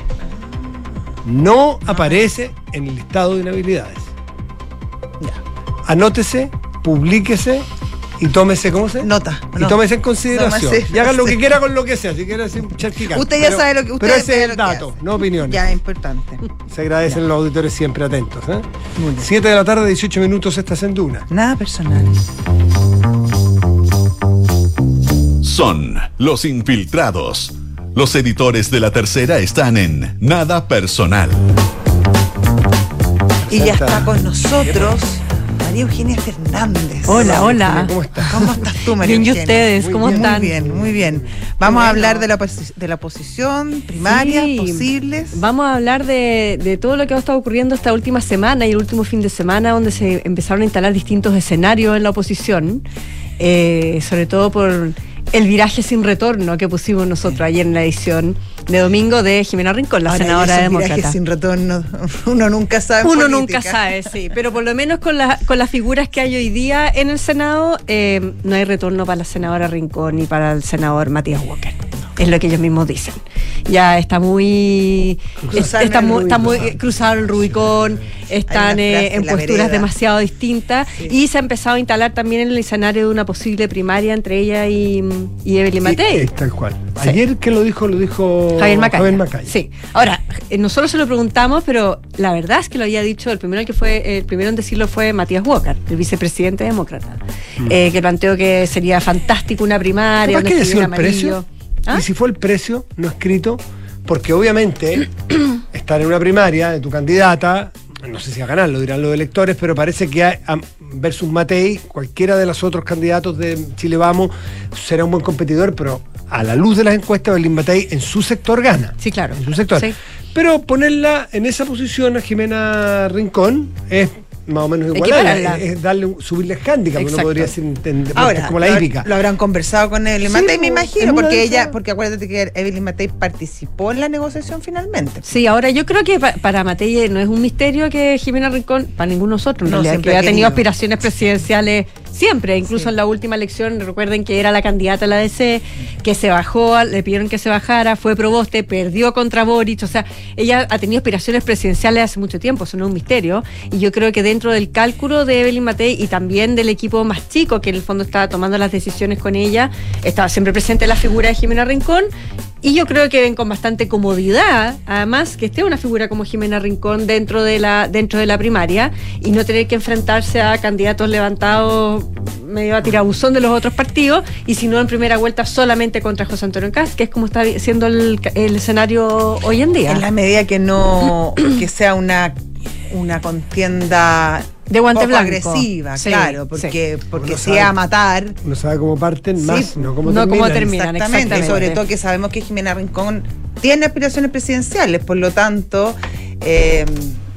[SPEAKER 2] No aparece en el listado de inhabilidades.
[SPEAKER 3] Ya.
[SPEAKER 2] Anótese, publíquese y tómese, ¿cómo se?
[SPEAKER 3] Nota.
[SPEAKER 2] Y
[SPEAKER 3] no.
[SPEAKER 2] tómese en consideración.
[SPEAKER 3] No, sí,
[SPEAKER 2] y hagan
[SPEAKER 3] no
[SPEAKER 2] lo
[SPEAKER 3] sé.
[SPEAKER 2] que quiera con lo que sea, si quiere hacer un charquicán.
[SPEAKER 3] Usted ya
[SPEAKER 2] pero,
[SPEAKER 3] sabe lo que usted
[SPEAKER 2] Pero ese
[SPEAKER 3] sabe
[SPEAKER 2] es el dato, no opiniones.
[SPEAKER 3] Ya, es importante.
[SPEAKER 2] Se agradecen
[SPEAKER 3] ya.
[SPEAKER 2] los auditores siempre atentos. ¿eh?
[SPEAKER 3] Muy bien.
[SPEAKER 2] siete de la tarde, dieciocho minutos, estás en Duna.
[SPEAKER 3] Nada personal.
[SPEAKER 1] Son los infiltrados. Los editores de La Tercera están en Nada Personal.
[SPEAKER 3] Y ya está con nosotros María Eugenia Fernández.
[SPEAKER 5] Hola, hola.
[SPEAKER 2] ¿Cómo estás?
[SPEAKER 3] ¿Cómo estás tú, María
[SPEAKER 5] Bien, ¿y
[SPEAKER 3] Eugenia?
[SPEAKER 5] ustedes?
[SPEAKER 2] Muy
[SPEAKER 5] ¿Cómo
[SPEAKER 2] bien.
[SPEAKER 5] están?
[SPEAKER 3] Muy bien, muy bien. Vamos
[SPEAKER 5] bueno.
[SPEAKER 3] a hablar de la, de la oposición primaria,
[SPEAKER 5] Sí.
[SPEAKER 3] posibles.
[SPEAKER 5] Vamos a hablar de, de todo lo que ha estado ocurriendo esta última semana y el último fin de semana, donde se empezaron a instalar distintos escenarios en la oposición, eh, sobre todo por el viraje sin retorno que pusimos nosotros ayer en la edición de domingo de Jimena Rincón, la
[SPEAKER 3] Ahora,
[SPEAKER 5] senadora
[SPEAKER 3] esos
[SPEAKER 5] demócrata.
[SPEAKER 3] virajes sin retorno, uno nunca sabe.
[SPEAKER 5] Uno
[SPEAKER 3] política.
[SPEAKER 5] nunca sabe, sí, pero por lo menos con, la, con las figuras que hay hoy día en el Senado, eh, no hay retorno para la senadora Rincón ni para el senador Matías Walker. Es lo que ellos mismos dicen. Ya está muy es, está, muy, está muy cruzado el Rubicón, están eh, en posturas demasiado distintas, sí. Y se ha empezado a instalar también en el escenario de una posible primaria entre ella y, y Evelyn Matei.
[SPEAKER 2] Es tal cual. Sí. Ayer que lo dijo, lo dijo
[SPEAKER 5] Javier Macaya.
[SPEAKER 2] Javier Macaya.
[SPEAKER 5] Sí. Ahora, eh, nosotros se lo preguntamos, pero la verdad es que lo había dicho, el primero que fue, el primero en decirlo fue Matías Walker, el vicepresidente demócrata, mm. eh, que planteó que sería fantástico una primaria.
[SPEAKER 2] ¿Para qué decía el precio? ¿Ah? Y si fue el precio no escrito, porque obviamente estar en una primaria de tu candidata, no sé si a ganar, lo dirán los electores, pero parece que hay, versus Matei, cualquiera de los otros candidatos de Chile Vamos será un buen competidor, pero a la luz de las encuestas, Evelyn Matei en su sector gana.
[SPEAKER 5] Sí, claro.
[SPEAKER 2] En su sector. Sí. Pero ponerla en esa posición a Jimena Rincón es más o menos igual, es, es darle un, subirle handicap, uno podría decir, entender,
[SPEAKER 3] ahora,
[SPEAKER 2] como la
[SPEAKER 3] lo,
[SPEAKER 2] hípica.
[SPEAKER 3] Lo habrán conversado con Evelyn sí, Matei, me imagino, porque ella,
[SPEAKER 2] esa...
[SPEAKER 3] porque acuérdate que Evelyn Matei participó en la negociación finalmente.
[SPEAKER 5] Sí, ahora yo creo que pa, para Matei no es un misterio que Jimena Rincón, para ninguno de nosotros,
[SPEAKER 3] no,
[SPEAKER 5] en realidad, que ha tenido aspiraciones presidenciales siempre, incluso sí. En la última elección, recuerden que era la candidata a la D C, que se bajó, le pidieron que se bajara, fue proboste, perdió contra Boric, o sea, ella ha tenido aspiraciones presidenciales hace mucho tiempo, eso no es un misterio, y yo creo que dentro del cálculo de Evelyn Matei y también del equipo más chico, que en el fondo estaba tomando las decisiones con ella, estaba siempre presente la figura de Jimena Rincón, y yo creo que ven con bastante comodidad, además, que esté una figura como Jimena Rincón dentro de la dentro de la primaria y no tener que enfrentarse a candidatos levantados medio a tirabuzón de los otros partidos, y si no en primera vuelta solamente contra José Antonio Caz, que es como está siendo el, el escenario hoy en día.
[SPEAKER 3] En la medida que no que sea una una contienda
[SPEAKER 5] de guante blanco,
[SPEAKER 3] agresiva, sí, claro, porque
[SPEAKER 5] sí.
[SPEAKER 3] porque si a matar
[SPEAKER 2] no sabe cómo parten sí, más, no cómo
[SPEAKER 5] no
[SPEAKER 2] terminan.
[SPEAKER 5] Cómo terminan
[SPEAKER 3] exactamente.
[SPEAKER 5] exactamente.
[SPEAKER 3] Y sobre todo que sabemos que Jimena Rincón tiene aspiraciones presidenciales, por lo tanto eh,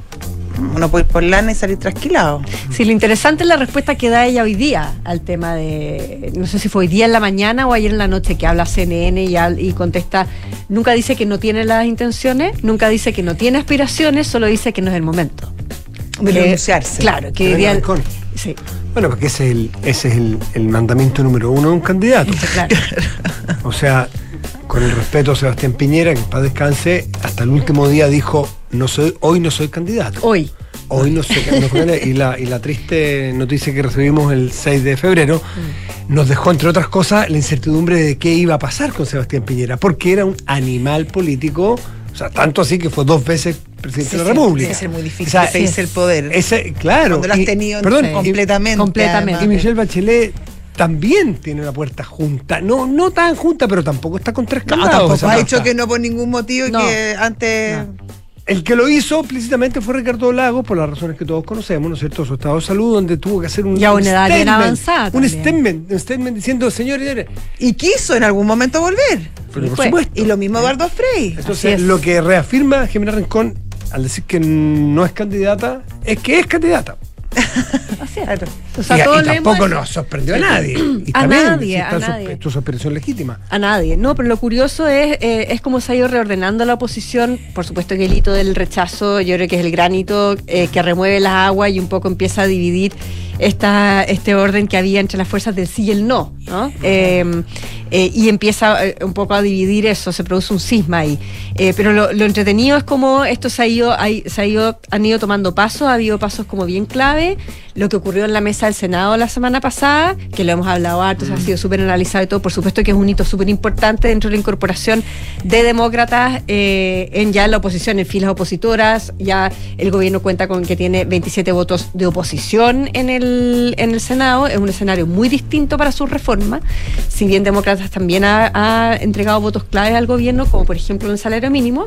[SPEAKER 3] uno puede ir por lana y salir trasquilado.
[SPEAKER 5] Sí, lo interesante es la respuesta que da ella hoy día al tema de, no sé si fue hoy día en la mañana o ayer en la noche, que habla C N N y, y contesta, nunca dice que no tiene las intenciones, nunca dice que no tiene aspiraciones, solo dice que no es el momento
[SPEAKER 3] de renunciarse.
[SPEAKER 5] Claro, que diría,
[SPEAKER 2] sí. Bueno, porque ese es el, ese es el, el mandamiento número uno de un candidato.
[SPEAKER 5] Claro.
[SPEAKER 2] O sea, con el respeto a Sebastián Piñera, que en paz descanse, hasta el último día dijo, no soy, hoy no soy candidato.
[SPEAKER 5] Hoy.
[SPEAKER 2] Hoy no soy candidato. Y la, y la triste noticia que recibimos el seis de febrero mm. nos dejó, entre otras cosas, la incertidumbre de qué iba a pasar con Sebastián Piñera, porque era un animal político. O sea, tanto así que fue dos veces presidente
[SPEAKER 3] sí,
[SPEAKER 2] de la República.
[SPEAKER 3] Debe ser muy difícil,
[SPEAKER 2] o sea,
[SPEAKER 3] que es el poder.
[SPEAKER 2] Ese, claro.
[SPEAKER 3] Cuando lo has tenido
[SPEAKER 2] y, perdón,
[SPEAKER 3] sí. completamente.
[SPEAKER 5] completamente.
[SPEAKER 2] Y Michelle Bachelet también tiene la puerta junta. No, no tan junta, pero tampoco está con tres candados.
[SPEAKER 3] No, tampoco ha dicho que no por ningún motivo y
[SPEAKER 5] no.
[SPEAKER 3] que antes...
[SPEAKER 2] No. El que lo hizo explícitamente fue Ricardo Lagos, por las razones que todos conocemos, ¿no es cierto? Su estado de salud, donde tuvo que hacer un,
[SPEAKER 5] ya
[SPEAKER 2] un
[SPEAKER 5] una edad bien avanzada.
[SPEAKER 2] Un statement, un statement diciendo, señores, señores.
[SPEAKER 3] Y quiso en algún momento volver.
[SPEAKER 2] Pero por supuesto.
[SPEAKER 3] Y lo mismo Eduardo Frei.
[SPEAKER 2] Entonces, lo que reafirma Jimena Rincón al decir que no es candidata, es que es candidata.
[SPEAKER 5] Así es.
[SPEAKER 2] O sea, y, y tampoco nos sorprendió a nadie. Y
[SPEAKER 5] a
[SPEAKER 2] también,
[SPEAKER 5] nadie,
[SPEAKER 2] si
[SPEAKER 5] a nadie.
[SPEAKER 2] Esto es su aspiración legítima.
[SPEAKER 5] A nadie. No, pero lo curioso es, eh, es cómo se ha ido reordenando la oposición. Por supuesto que el hito del rechazo, yo creo que es el gran hito eh, que remueve las aguas y un poco empieza a dividir esta, este orden que había entre las fuerzas del sí y el no, ¿no? Eh, eh, y empieza eh, un poco a dividir eso, se produce un cisma ahí. Eh, pero lo, lo entretenido es como esto se ha ido, hay, se ha ido, han ido tomando pasos, ha habido pasos como bien clave. Lo que ocurrió en la mesa del Senado la semana pasada, que lo hemos hablado harto, mm. ha sido súper analizado y todo, por supuesto que es un hito súper importante dentro de la incorporación de demócratas eh, en ya la oposición, en filas opositoras. Ya el gobierno cuenta con que tiene veintisiete votos de oposición en el, en el Senado, es un escenario muy distinto para su reforma, si bien demócratas también ha, ha entregado votos claves al gobierno, como por ejemplo el salario mínimo,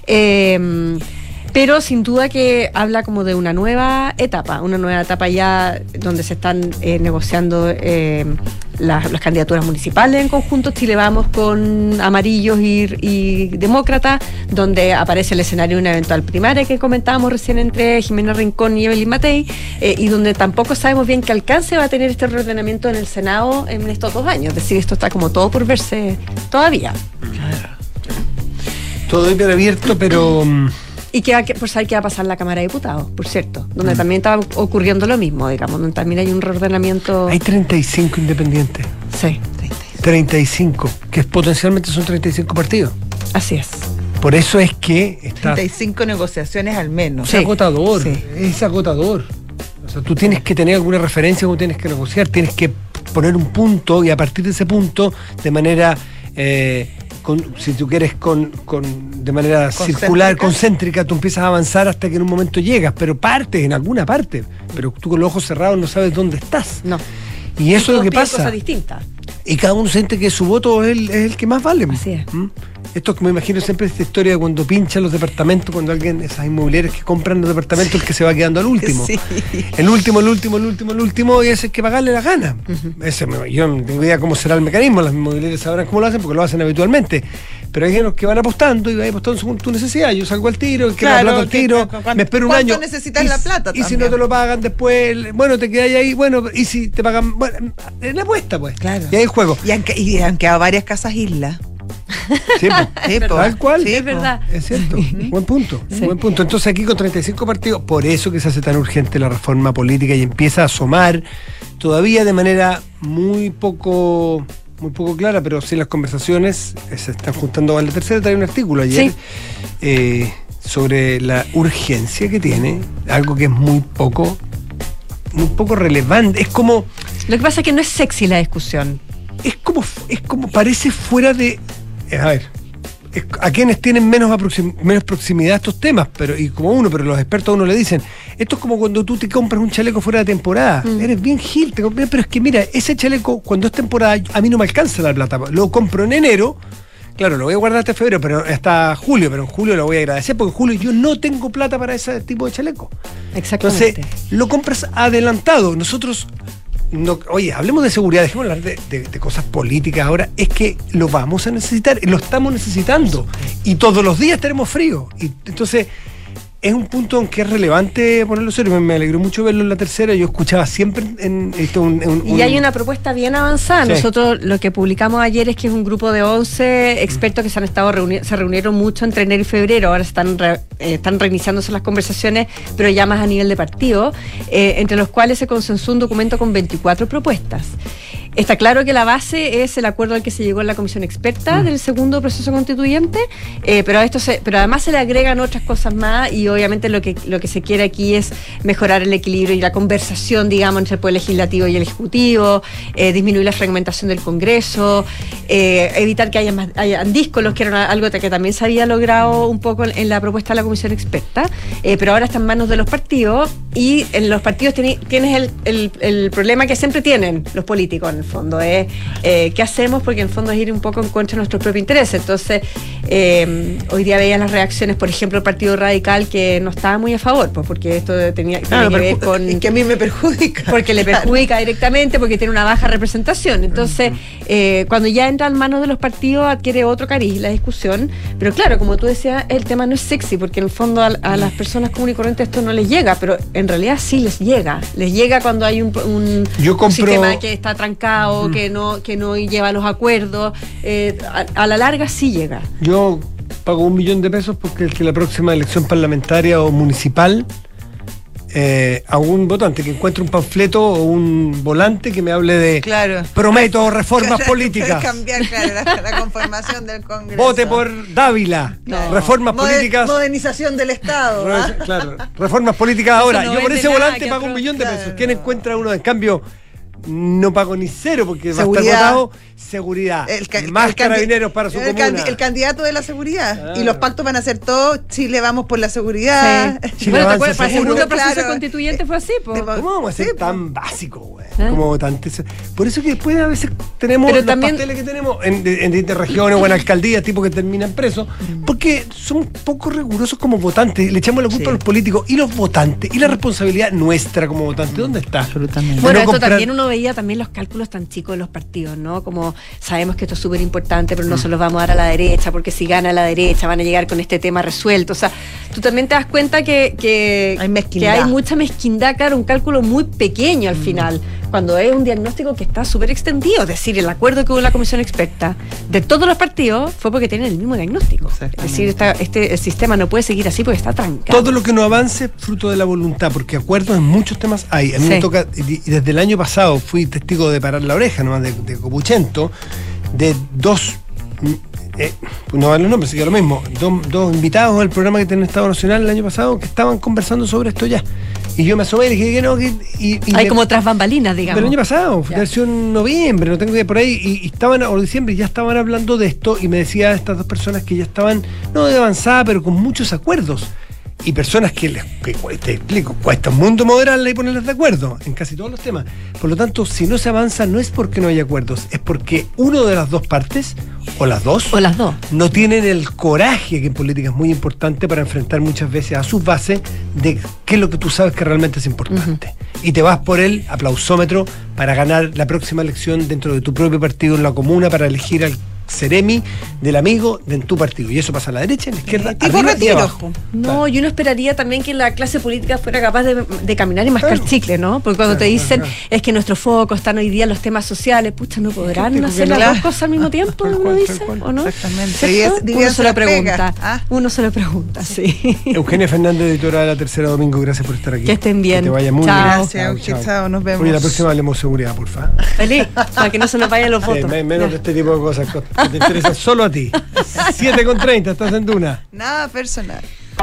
[SPEAKER 5] eh, pero sin duda que habla como de una nueva etapa, una nueva etapa ya donde se están eh, negociando eh, las, las candidaturas municipales en conjunto, Chile Vamos con amarillos y, y demócratas, donde aparece el escenario de una eventual primaria que comentábamos recién entre Jimena Rincón y Evelyn Matei, eh, y donde tampoco sabemos bien qué alcance va a tener este reordenamiento en el Senado en estos dos años. Es decir, esto está como todo por verse todavía.
[SPEAKER 2] Todo bien abierto, pero...
[SPEAKER 5] Y que, que por saber qué va a pasar en la Cámara de Diputados, por cierto, donde mm. también está ocurriendo lo mismo, digamos, donde también hay un reordenamiento.
[SPEAKER 2] Hay treinta y cinco independientes.
[SPEAKER 5] Sí.
[SPEAKER 2] treinta y cinco, que potencialmente son treinta y cinco partidos.
[SPEAKER 5] Así es.
[SPEAKER 2] Por eso es que está...
[SPEAKER 3] treinta y cinco negociaciones al menos.
[SPEAKER 2] Es agotador,
[SPEAKER 5] sí.
[SPEAKER 2] es agotador. O sea, tú tienes que tener alguna referencia cuando tienes que negociar, tienes que poner un punto y a partir de ese punto, de manera... Eh, Con, si tú quieres con, con de manera
[SPEAKER 3] ¿Concéntrica?
[SPEAKER 2] circular, concéntrica, tú empiezas a avanzar hasta que en un momento llegas, pero partes en alguna parte, pero tú con los ojos cerrados no sabes dónde estás.
[SPEAKER 5] No.
[SPEAKER 2] Y eso es lo que pasa.
[SPEAKER 5] Cosas distintas.
[SPEAKER 2] Y cada uno siente que su voto es el, es el que más vale.
[SPEAKER 5] Así es.
[SPEAKER 2] ¿Mm? Esto que me imagino siempre esta historia de cuando pinchan los departamentos, cuando alguien, esas inmobiliarias que compran los departamentos, sí. El que se va quedando al último.
[SPEAKER 3] Sí.
[SPEAKER 2] El último, el último, el último, el último, y ese es que pagarle la gana. Uh-huh. Ese, yo no tengo idea cómo será el mecanismo, las inmobiliarias sabrán cómo lo hacen porque lo hacen habitualmente. Pero hay gente que van apostando y van apostando según tu necesidad. Yo salgo al tiro, que
[SPEAKER 3] claro,
[SPEAKER 2] la plata al tiro,
[SPEAKER 3] que,
[SPEAKER 2] me espero un año.
[SPEAKER 3] ¿Cuánto necesitas
[SPEAKER 2] y,
[SPEAKER 3] la plata?
[SPEAKER 2] Y
[SPEAKER 3] también.
[SPEAKER 2] si no te lo pagan después, bueno, te quedas ahí, bueno, y si te pagan, bueno, es la apuesta, pues.
[SPEAKER 3] Claro.
[SPEAKER 2] Y ahí el juego.
[SPEAKER 3] Y han, y han quedado varias casas islas.
[SPEAKER 2] Sí,
[SPEAKER 3] sí,
[SPEAKER 2] tal cual.
[SPEAKER 5] Sí, es verdad.
[SPEAKER 2] Es cierto.
[SPEAKER 5] Sí.
[SPEAKER 2] Buen punto.
[SPEAKER 5] Sí.
[SPEAKER 2] Buen punto. Entonces aquí con treinta y cinco partidos, por eso que se hace tan urgente la reforma política y empieza a asomar todavía de manera muy poco muy poco clara, pero sí las conversaciones se están juntando. A la tercera trae un artículo ayer, sí. eh, sobre la urgencia que tiene, algo que es muy poco muy poco relevante. Es como...
[SPEAKER 5] Lo que pasa es que no es sexy la discusión.
[SPEAKER 2] Es como, es como parece fuera de... A ver, es, a quienes tienen menos, aproxim, menos proximidad a estos temas, pero y como uno, pero los expertos a uno le dicen, esto es como cuando tú te compras un chaleco fuera de temporada. Mm. Eres bien gil, te compras, pero es que mira, ese chaleco cuando es temporada a mí no me alcanza la plata. Lo compro en enero, claro, lo voy a guardar hasta febrero, pero hasta julio, pero en julio lo voy a agradecer, porque en julio yo no tengo plata para ese tipo de chaleco.
[SPEAKER 5] Exactamente.
[SPEAKER 2] Entonces, lo compras adelantado. Nosotros... No, oye, hablemos de seguridad, dejemos hablar de, de, de cosas políticas ahora. Es que lo vamos a necesitar, lo estamos necesitando y todos los días tenemos frío. Y entonces es un punto en que es relevante ponerlo serio. Me, me alegró mucho verlo en la tercera. Yo escuchaba siempre en esto un, un,
[SPEAKER 5] y hay una propuesta bien avanzada. Sí. Nosotros lo que publicamos ayer es que es un grupo de once expertos que se han estado reuni- se reunieron mucho entre enero y febrero. Ahora están re- eh, están reiniciándose las conversaciones, pero ya más a nivel de partido, eh, entre los cuales se consensó un documento con veinticuatro propuestas. Está claro que la base es el acuerdo al que se llegó en la comisión experta mm. del segundo proceso constituyente, eh, pero a esto se, pero además se le agregan otras cosas más y obviamente lo que lo que se quiere aquí es mejorar el equilibrio y la conversación, digamos, entre el poder legislativo y el ejecutivo, eh, disminuir la fragmentación del Congreso, eh, evitar que haya más hayan díscolos, que era una, algo que también se había logrado un poco en, en la propuesta de la comisión experta, eh, pero ahora está en manos de los partidos y en los partidos tiene, tienes el, el, el problema que siempre tienen los políticos. En el fondo es eh, qué hacemos, porque en el fondo es ir un poco en contra de nuestros propios intereses. Entonces eh, hoy día veía las reacciones, por ejemplo, el Partido Radical, que no estaba muy a favor, pues porque esto tenía,
[SPEAKER 3] claro,
[SPEAKER 5] tenía que ver con...
[SPEAKER 3] Es que a mí me perjudica.
[SPEAKER 5] Porque le perjudica claro. directamente, porque tiene una baja representación. Entonces eh, cuando ya entra en manos de los partidos adquiere otro cariz la discusión, pero claro, como tú decías, el tema no es sexy, porque en el fondo a, a las personas comunes y corrientes esto no les llega, pero en realidad sí les llega. Les llega cuando hay un, un,
[SPEAKER 2] Yo compro...
[SPEAKER 5] un sistema que está trancado, que no que no lleva los acuerdos, eh, a, a la larga sí llega.
[SPEAKER 2] Yo pago un millón de pesos porque el que la próxima elección parlamentaria o municipal eh, a un votante que encuentre un panfleto o un volante que me hable de
[SPEAKER 3] claro.
[SPEAKER 2] prometo reformas políticas,
[SPEAKER 3] cambiar claro, la, la conformación del Congreso,
[SPEAKER 2] vote por Dávila, no. reformas Moder, políticas,
[SPEAKER 3] modernización del Estado, ¿ah?
[SPEAKER 2] Claro, reformas políticas ahora. No yo por ese volante pago
[SPEAKER 5] otro,
[SPEAKER 2] un millón de
[SPEAKER 5] claro.
[SPEAKER 2] pesos. ¿Quién encuentra uno? En cambio no pago ni cero porque
[SPEAKER 3] seguridad.
[SPEAKER 2] Va a estar votado. Seguridad.
[SPEAKER 3] El ca-
[SPEAKER 2] más
[SPEAKER 3] el
[SPEAKER 2] carabineros para su
[SPEAKER 3] el
[SPEAKER 2] comuna.
[SPEAKER 3] Candi- el candidato de la seguridad.
[SPEAKER 2] Claro.
[SPEAKER 3] Y los pactos van a ser todos. Chile vamos por la seguridad.
[SPEAKER 5] Sí.
[SPEAKER 2] Chile
[SPEAKER 5] bueno, ¿te acuerdas? Para el
[SPEAKER 2] seguro.
[SPEAKER 5] segundo proceso
[SPEAKER 3] Claro.
[SPEAKER 5] constituyente fue así, po.
[SPEAKER 2] ¿Cómo vamos a ser
[SPEAKER 3] Sí,
[SPEAKER 2] tan básicos, güey?
[SPEAKER 5] ¿Eh?
[SPEAKER 2] Como votantes. Por eso que después a veces tenemos
[SPEAKER 5] Pero
[SPEAKER 2] los
[SPEAKER 5] también...
[SPEAKER 2] pasteles que tenemos en, en, en distintas regiones o en alcaldías, tipo que terminan presos, porque son poco rigurosos como votantes. Le echamos la culpa
[SPEAKER 3] Sí.
[SPEAKER 2] a los políticos y los votantes. Y la responsabilidad nuestra como votantes, ¿dónde está?
[SPEAKER 3] Absolutamente.
[SPEAKER 5] Bueno,
[SPEAKER 2] No
[SPEAKER 5] esto
[SPEAKER 2] comprar...
[SPEAKER 5] también uno uno veía también los cálculos tan chicos de los partidos, ¿no? Como sabemos que esto es súper importante, pero no mm. se los vamos a dar a la derecha, porque si gana la derecha van a llegar con este tema resuelto. O sea, tú también te das cuenta que, que,
[SPEAKER 3] hay,
[SPEAKER 5] que hay mucha mezquindad, claro, un cálculo muy pequeño al mm. final, cuando es un diagnóstico que está súper extendido. Es decir, el acuerdo que hubo la comisión experta de todos los partidos fue porque tienen el mismo diagnóstico. Es decir, esta, este el sistema no puede seguir así porque está trancado.
[SPEAKER 2] Todo lo que no avance, fruto de la voluntad, porque acuerdos en muchos temas hay. A mí sí. me toca, y desde el año pasado fui testigo de parar la oreja, nomás de, de Copuchento, de dos, eh, no vale los nombres, así que lo mismo, dos, dos invitados al programa que tiene el Estado Nacional el año pasado que estaban conversando sobre esto ya. Y yo me asomé y dije que no, que... Y, y
[SPEAKER 5] hay
[SPEAKER 2] me,
[SPEAKER 5] como tras bambalinas, digamos.
[SPEAKER 2] Pero el año pasado, fue en noviembre, no tengo idea, por ahí, y, y estaban, o diciembre, ya estaban hablando de esto, y me decía estas dos personas que ya estaban, no de avanzada, pero con muchos acuerdos. Y personas que, les, que te explico, cuesta un mundo moderarla y ponerlas de acuerdo en casi todos los temas. Por lo tanto, si no se avanza, no es porque no hay acuerdos, es porque uno de las dos partes, o las dos,
[SPEAKER 5] o las dos,
[SPEAKER 2] no tienen el coraje, que en política es muy importante, para enfrentar muchas veces a sus bases de qué es lo que tú sabes que realmente es importante. Uh-huh. Y te vas por el aplausómetro para ganar la próxima elección dentro de tu propio partido en la comuna, para elegir al seremi del amigo de en tu partido. Y eso pasa a la derecha, a la izquierda,
[SPEAKER 3] eh,
[SPEAKER 2] arriba
[SPEAKER 3] retiro,
[SPEAKER 2] y abajo.
[SPEAKER 5] No, claro. Y uno esperaría también que la clase política fuera capaz de, de caminar y mascar claro. chicle, ¿no? Porque cuando claro, te dicen claro, claro. es que nuestro foco están hoy día en los temas sociales, pucha, ¿no podrán hacer las dos cosas al mismo tiempo? Uno cual, dice, ¿o no?
[SPEAKER 3] Exactamente.
[SPEAKER 5] Uno se lo pregunta. ¿Ah? Uno se lo pregunta, sí.
[SPEAKER 2] Eugenia Fernández, editora de La Tercera Domingo, gracias por estar aquí.
[SPEAKER 5] Que estén bien.
[SPEAKER 2] Que te vaya muy
[SPEAKER 5] chao.
[SPEAKER 2] bien.
[SPEAKER 3] Gracias, chao, chao, nos vemos.
[SPEAKER 2] Oye, la próxima hablemos seguridad, por favor.
[SPEAKER 5] Feliz, para que no se nos vayan los votos.
[SPEAKER 2] Eh, menos de este tipo de cosas que te interesan solo a ti. siete con treinta, estás en Duna.
[SPEAKER 3] Nada personal.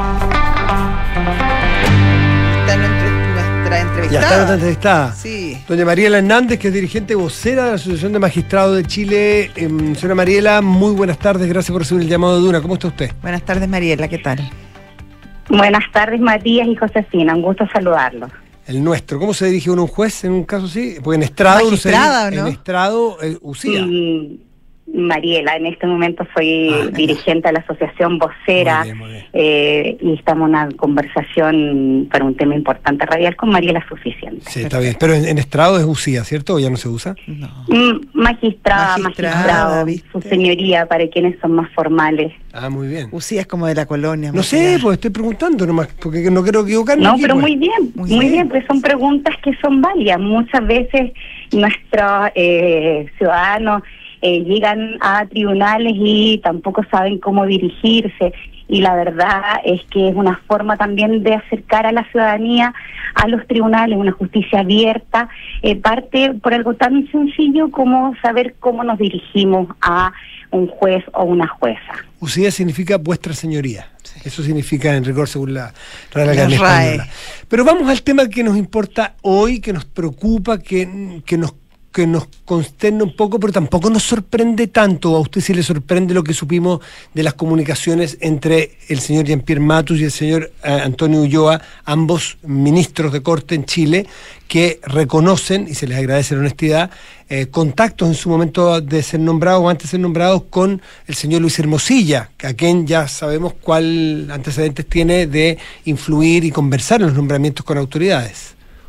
[SPEAKER 3] Está nuestra entrevistada.
[SPEAKER 2] Ya está nuestra entrevistada.
[SPEAKER 3] Sí.
[SPEAKER 2] Doña Mariela Hernández, que es dirigente vocera de la Asociación de Magistrados de Chile. Eh, señora Mariela, muy buenas tardes, gracias por recibir el llamado de Duna. ¿Cómo está usted?
[SPEAKER 3] Buenas tardes, Mariela, ¿qué tal?
[SPEAKER 6] Buenas tardes, Matías y Josefina, un gusto saludarlos.
[SPEAKER 2] El nuestro, ¿cómo se dirige uno a un juez en un caso así? Porque en estrado,
[SPEAKER 3] magistrada,
[SPEAKER 2] no sé,
[SPEAKER 3] ¿o no?
[SPEAKER 2] En estrado, eh, Ucía.
[SPEAKER 6] Sí. Mariela, en este momento soy ah, dirigente de la Asociación Vocera.
[SPEAKER 2] Muy bien, muy bien.
[SPEAKER 6] Eh, y estamos en una conversación para un tema importante radial con Mariela suficiente.
[SPEAKER 2] Sí, está bien. Pero en, en estrado es Ucía, ¿cierto? ¿O ya no se usa?
[SPEAKER 3] No.
[SPEAKER 6] Mm, magistrada,
[SPEAKER 3] Magistrada,
[SPEAKER 6] magistrado,
[SPEAKER 3] ¿viste?
[SPEAKER 6] su señoría, para quienes son más formales.
[SPEAKER 2] Ah, muy bien.
[SPEAKER 3] Ucía es como de la colonia.
[SPEAKER 2] No sé, pues estoy preguntando nomás, porque no quiero equivocarme.
[SPEAKER 6] No,
[SPEAKER 2] aquí,
[SPEAKER 6] pero
[SPEAKER 2] pues.
[SPEAKER 6] muy bien, muy, muy bien, bien, pues son preguntas que son válidas. Muchas veces nuestros eh, ciudadanos Eh, llegan a tribunales y tampoco saben cómo dirigirse, y la verdad es que es una forma también de acercar a la ciudadanía a los tribunales, una justicia abierta, eh, parte por algo tan sencillo como saber cómo nos dirigimos a un juez o una jueza.
[SPEAKER 2] Ucía significa vuestra señoría. Sí. Eso significa en rigor según la Real Academia Española. Pero vamos al tema que nos importa hoy, que nos preocupa, que, que nos que nos consterna un poco, pero tampoco nos sorprende tanto. A usted sí le sorprende lo que supimos de las comunicaciones entre el señor Jean-Pierre Matus y el señor eh, Antonio Ulloa, ambos ministros de Corte en Chile, que reconocen, y se les agradece la honestidad, eh, contactos en su momento de ser nombrados o antes de ser nombrados con el señor Luis Hermosilla, a quien ya sabemos cuál antecedentes tiene de influir y conversar en los nombramientos con autoridades.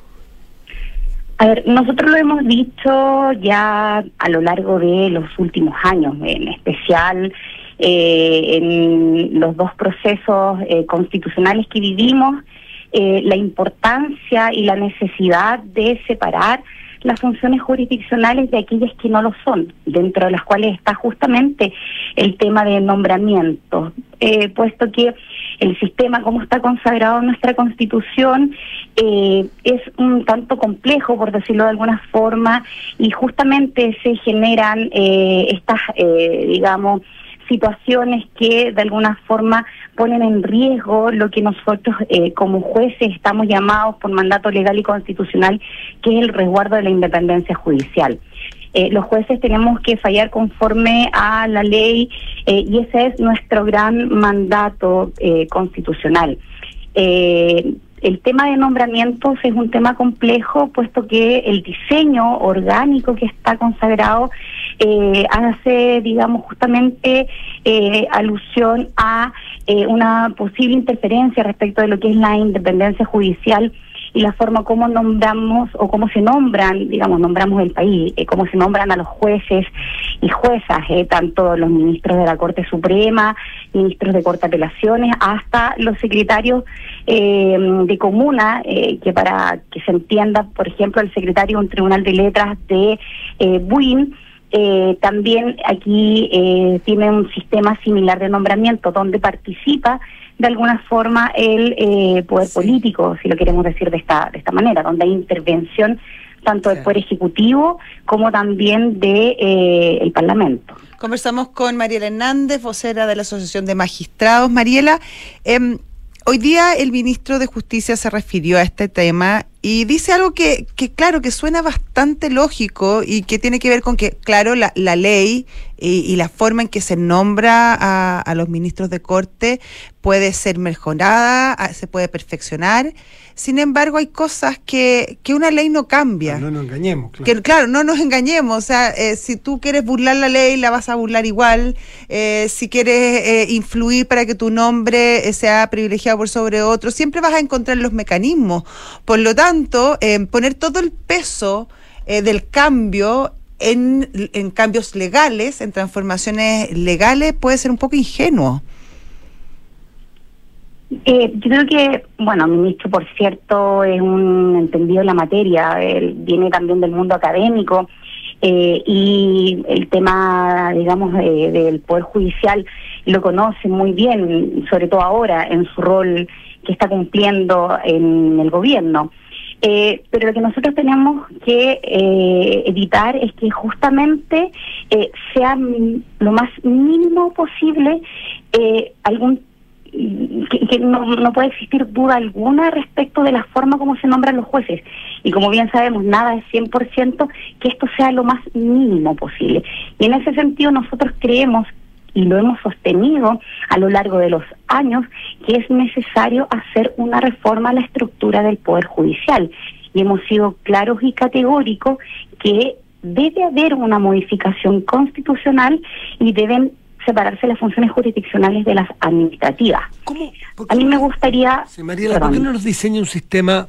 [SPEAKER 6] A ver, nosotros lo hemos dicho ya a lo largo de los últimos años, en especial eh, en los dos procesos eh, constitucionales que vivimos, eh, la importancia y la necesidad de separar las funciones jurisdiccionales de aquellas que no lo son, dentro de las cuales está justamente el tema de nombramiento, eh, puesto que el sistema como está consagrado en nuestra Constitución eh, es un tanto complejo, por decirlo de alguna forma, y justamente se generan eh, estas, eh, digamos, situaciones que de alguna forma ponen en riesgo lo que nosotros eh, como jueces estamos llamados por mandato legal y constitucional, que es el resguardo de la independencia judicial. Eh, los jueces tenemos que fallar conforme a la ley eh, y ese es nuestro gran mandato eh, constitucional. Eh, el tema de nombramientos es un tema complejo, puesto que el diseño orgánico que está consagrado eh, hace, digamos, justamente eh, alusión a eh, una posible interferencia respecto de lo que es la independencia judicial y la forma como nombramos o cómo se nombran, digamos, nombramos el país, eh, cómo se nombran a los jueces y juezas, eh, tanto los ministros de la Corte Suprema, ministros de Corte de Apelaciones, hasta los secretarios eh, de comuna, eh, que para que se entienda, por ejemplo, el secretario de un tribunal de letras de eh, Buin, eh, también aquí eh, tiene un sistema similar de nombramiento, donde participa de alguna forma el eh, poder sí. político, si lo queremos decir de esta de esta manera, donde hay intervención tanto del Poder Ejecutivo como también de eh, el Parlamento.
[SPEAKER 3] Conversamos con Mariela Hernández, vocera de la Asociación de Magistrados. Mariela, eh, hoy día el ministro de Justicia se refirió a este tema y dice algo que, que claro, que suena bastante lógico y que tiene que ver con que, claro, la, la ley y, y la forma en que se nombra a, a los ministros de Corte puede ser mejorada, se puede perfeccionar. Sin embargo, hay cosas que, que una ley no cambia.
[SPEAKER 2] No, no nos engañemos. Claro,
[SPEAKER 3] que, claro no nos engañemos. O sea, eh, si tú quieres burlar la ley, la vas a burlar igual. Eh, si quieres eh, influir para que tu nombre eh, sea privilegiado por sobre otro, siempre vas a encontrar los mecanismos. Por lo tanto, eh, poner todo el peso eh, del cambio en, en cambios legales, en transformaciones legales, puede ser un poco ingenuo.
[SPEAKER 6] Eh, yo creo que, bueno, el ministro, por cierto, es un entendido en la materia, él viene también del mundo académico, eh, y el tema, digamos, de, del Poder Judicial lo conoce muy bien, sobre todo ahora, en su rol que está cumpliendo en el gobierno. Eh, pero lo que nosotros tenemos que eh, evitar es que justamente eh, sea lo más mínimo posible eh, algún que, que no, no puede existir duda alguna respecto de la forma como se nombran los jueces. Y como bien sabemos, nada es cien por ciento, que esto sea lo más mínimo posible. Y en ese sentido nosotros creemos, y lo hemos sostenido a lo largo de los años, que es necesario hacer una reforma a la estructura del Poder Judicial. Y hemos sido claros y categóricos que debe haber una modificación constitucional y deben separarse las funciones jurisdiccionales de las administrativas.
[SPEAKER 2] ¿Cómo?
[SPEAKER 6] A mí me gustaría...
[SPEAKER 2] Sí, Mariela, ¿por qué no nos diseña un sistema,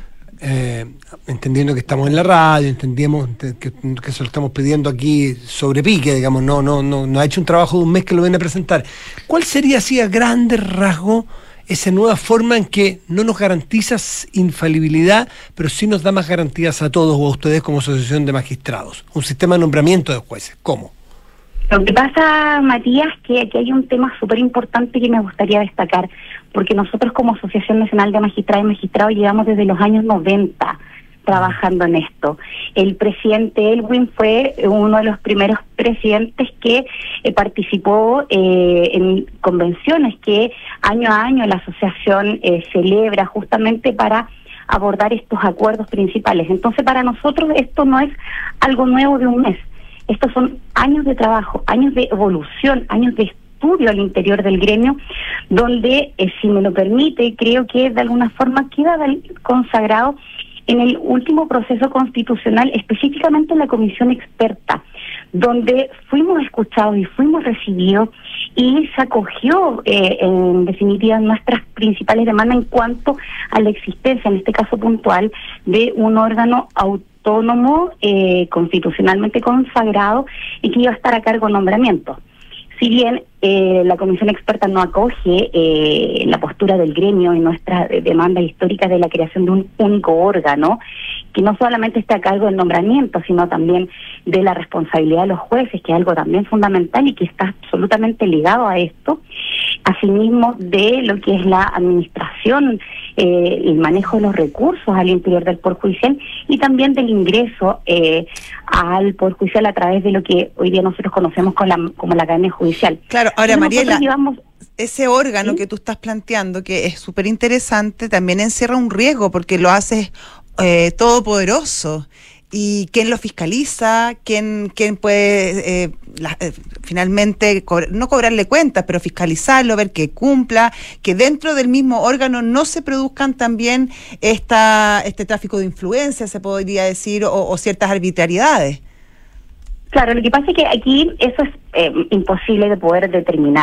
[SPEAKER 2] eh, entendiendo que estamos en la radio, entendemos que, que se lo estamos pidiendo aquí sobre pique, digamos, no, no, no, no ha hecho un trabajo de un mes que lo viene a presentar? ¿Cuál sería así a grandes rasgos esa nueva forma en que no nos garantiza infalibilidad, pero sí nos da más garantías a todos o a ustedes como asociación de magistrados? Un sistema de nombramiento de jueces, ¿cómo?
[SPEAKER 6] Lo que pasa, Matías, que aquí hay un tema súper importante que me gustaría destacar, porque nosotros como Asociación Nacional de Magistrados y Magistrados llevamos desde los años noventa trabajando en esto. El presidente Elwin fue uno de los primeros presidentes que eh, participó eh, en convenciones que año a año la asociación eh, celebra justamente para abordar estos acuerdos principales. Entonces, para nosotros esto no es algo nuevo de un mes. Estos son años de trabajo, años de evolución, años de estudio al interior del gremio, donde, eh, si me lo permite, creo que de alguna forma queda consagrado en el último proceso constitucional, específicamente en la comisión experta, donde fuimos escuchados y fuimos recibidos y se acogió eh, en definitiva nuestras principales demandas en cuanto a la existencia, en este caso puntual, de un órgano autónomo autónomo, eh, constitucionalmente consagrado y que iba a estar a cargo del nombramiento. Si bien eh, la comisión experta no acoge eh, la postura del gremio y nuestras demandas históricas de la creación de un único órgano que no solamente esté a cargo del nombramiento, sino también de la responsabilidad de los jueces, que es algo también fundamental y que está absolutamente ligado a esto, asimismo de lo que es la administración, eh, el manejo de los recursos al interior del Poder Judicial y también del ingreso eh, al Poder Judicial a través de lo que hoy día nosotros conocemos con la, como la Academia Judicial.
[SPEAKER 3] Claro, ahora Mariela,
[SPEAKER 6] llevamos...
[SPEAKER 3] ese órgano ¿Sí?
[SPEAKER 6] ¿Sí?
[SPEAKER 3] que tú estás planteando, que es súper interesante, también encierra un riesgo porque lo haces eh, todopoderoso. ¿Y quién lo fiscaliza? ¿Quién, quién puede eh, la, eh, finalmente, co- no cobrarle cuentas, pero fiscalizarlo, ver que cumpla, que dentro del mismo órgano no se produzcan también esta este tráfico de influencia, se podría decir, o, o ciertas arbitrariedades?
[SPEAKER 6] Claro, lo que pasa es que aquí eso es eh, imposible de poder determinar.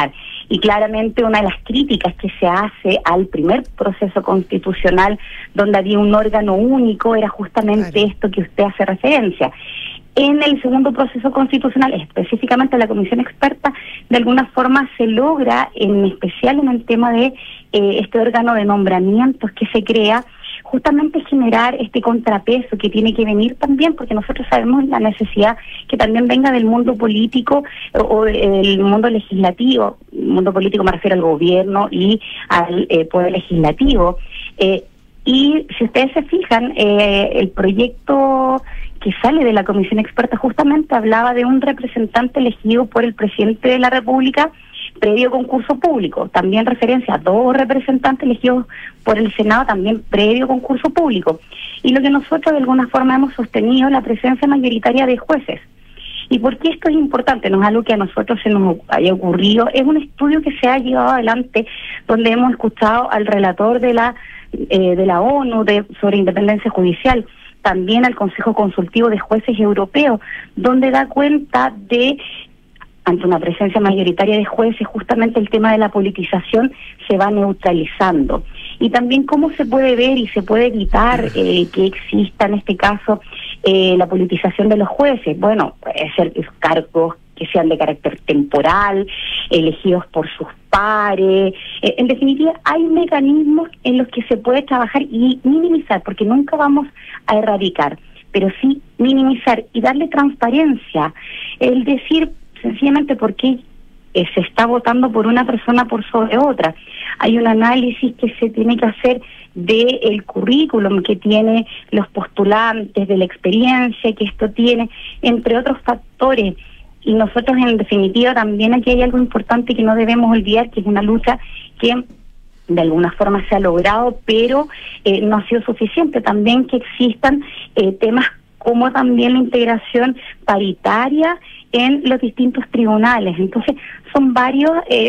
[SPEAKER 6] Y claramente una de las críticas que se hace al primer proceso constitucional, donde había un órgano único, era justamente claro. esto que usted hace referencia. En el segundo proceso constitucional, específicamente la comisión experta, de alguna forma se logra, en especial en el tema de eh, este órgano de nombramientos que se crea, justamente generar este contrapeso que tiene que venir también, porque nosotros sabemos la necesidad que también venga del mundo político o, o del mundo legislativo. El mundo político me refiero al gobierno y al eh, poder legislativo. Eh, y si ustedes se fijan, eh, el proyecto que sale de la comisión experta justamente hablaba de un representante elegido por el presidente de la República previo concurso público, también referencia a dos representantes elegidos por el Senado, también previo concurso público. Y lo que nosotros de alguna forma hemos sostenido la presencia mayoritaria de jueces. ¿Y por qué esto es importante? No es algo que a nosotros se nos haya ocurrido, es un estudio que se ha llevado adelante donde hemos escuchado al relator de la eh, de la ONU de, sobre independencia judicial, también al Consejo Consultivo de Jueces Europeos, donde da cuenta de, ante una presencia mayoritaria de jueces, justamente el tema de la politización se va neutralizando. Y también cómo se puede ver y se puede evitar eh, que exista en este caso eh, la politización de los jueces. Bueno, puede ser cargos que sean de carácter temporal, elegidos por sus pares. Eh, en definitiva, hay mecanismos en los que se puede trabajar y minimizar, porque nunca vamos a erradicar, pero sí minimizar y darle transparencia. El decir sencillamente por qué eh, se está votando por una persona por sobre otra. Hay un análisis que se tiene que hacer del currículum que tiene los postulantes, de la experiencia que esto tiene, entre otros factores. Y nosotros, en definitiva, también aquí hay algo importante que no debemos olvidar, que es una lucha que de alguna forma se ha logrado, pero eh, no ha sido suficiente. También que existan eh, temas como también la integración paritaria en los distintos tribunales. Entonces, son varios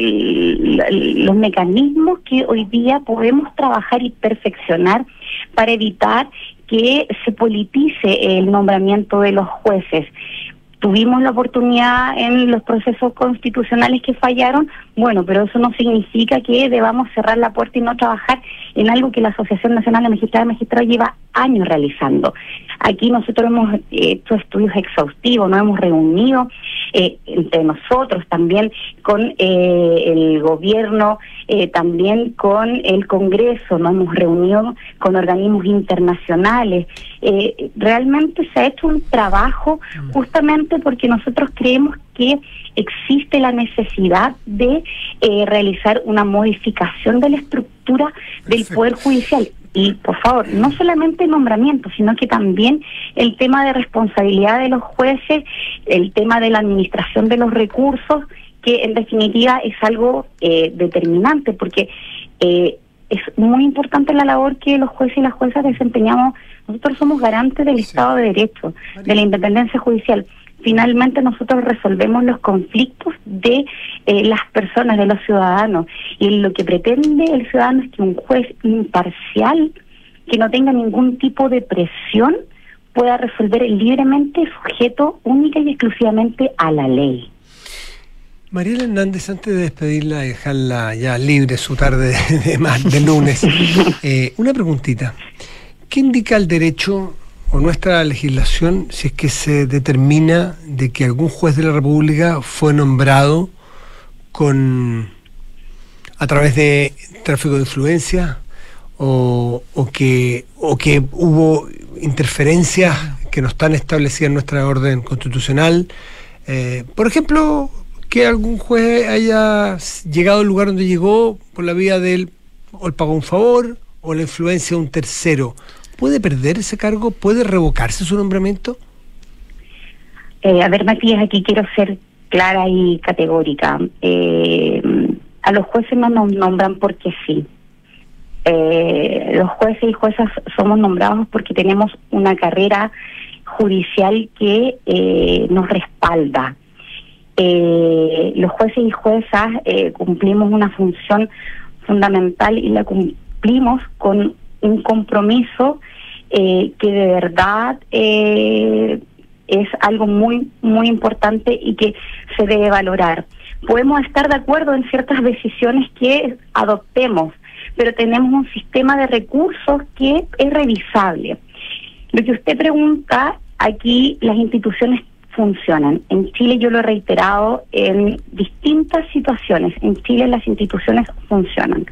[SPEAKER 6] el, el, los mecanismos que hoy día podemos trabajar y perfeccionar para evitar que se politice el nombramiento de los jueces. Tuvimos la oportunidad en los procesos constitucionales que fallaron, bueno, pero eso no significa que debamos cerrar la puerta y no trabajar en algo que la Asociación Nacional de Magistradas y Magistrados lleva años realizando. Aquí nosotros hemos hecho estudios exhaustivos, nos hemos reunido eh, entre nosotros también con eh, el gobierno, eh, también con el Congreso, nos hemos reunido con organismos internacionales. Eh, realmente se ha hecho un trabajo justamente porque nosotros creemos que existe la necesidad de eh, realizar una modificación de la estructura del Perfecto. Poder Judicial. Y, por favor, no solamente el nombramiento, sino que también el tema de responsabilidad de los jueces, el tema de la administración de los recursos, que en definitiva es algo eh, determinante, porque eh, es muy importante la labor que los jueces y las juezas desempeñamos. Nosotros somos garantes del sí. Estado de Derecho, de la independencia judicial. Finalmente nosotros resolvemos los conflictos de eh, las personas, de los ciudadanos, y lo que pretende el ciudadano es que un juez imparcial, que no tenga ningún tipo de presión, pueda resolver libremente, sujeto única y exclusivamente a la ley.
[SPEAKER 2] Mariela Hernández, antes de despedirla y dejarla ya libre su tarde de, de, más, de lunes, eh, una preguntita. ¿Qué indica el derecho o nuestra legislación si es que se determina de que algún juez de la República fue nombrado con a través de tráfico de influencia o, o que o que hubo interferencias que no están establecidas en nuestra orden constitucional? Eh, por ejemplo, que algún juez haya llegado al lugar donde llegó por la vía del o el pago un favor o la influencia de un tercero. ¿Puede perder ese cargo? ¿Puede revocarse su nombramiento?
[SPEAKER 6] Eh, a ver, Matías, aquí quiero ser clara y categórica. Eh, a los jueces no nos nombran porque sí. Eh, los jueces y juezas somos nombrados porque tenemos una carrera judicial que eh, nos respalda. Eh, los jueces y juezas eh, cumplimos una función fundamental y la cumplimos con un compromiso eh, que de verdad eh, es algo muy muy importante y que se debe valorar. Podemos estar de acuerdo en ciertas decisiones que adoptemos, pero tenemos un sistema de recursos que es revisable. Lo que usted pregunta, aquí las instituciones funcionan. En Chile, yo lo he reiterado en distintas situaciones, en Chile las instituciones funcionan.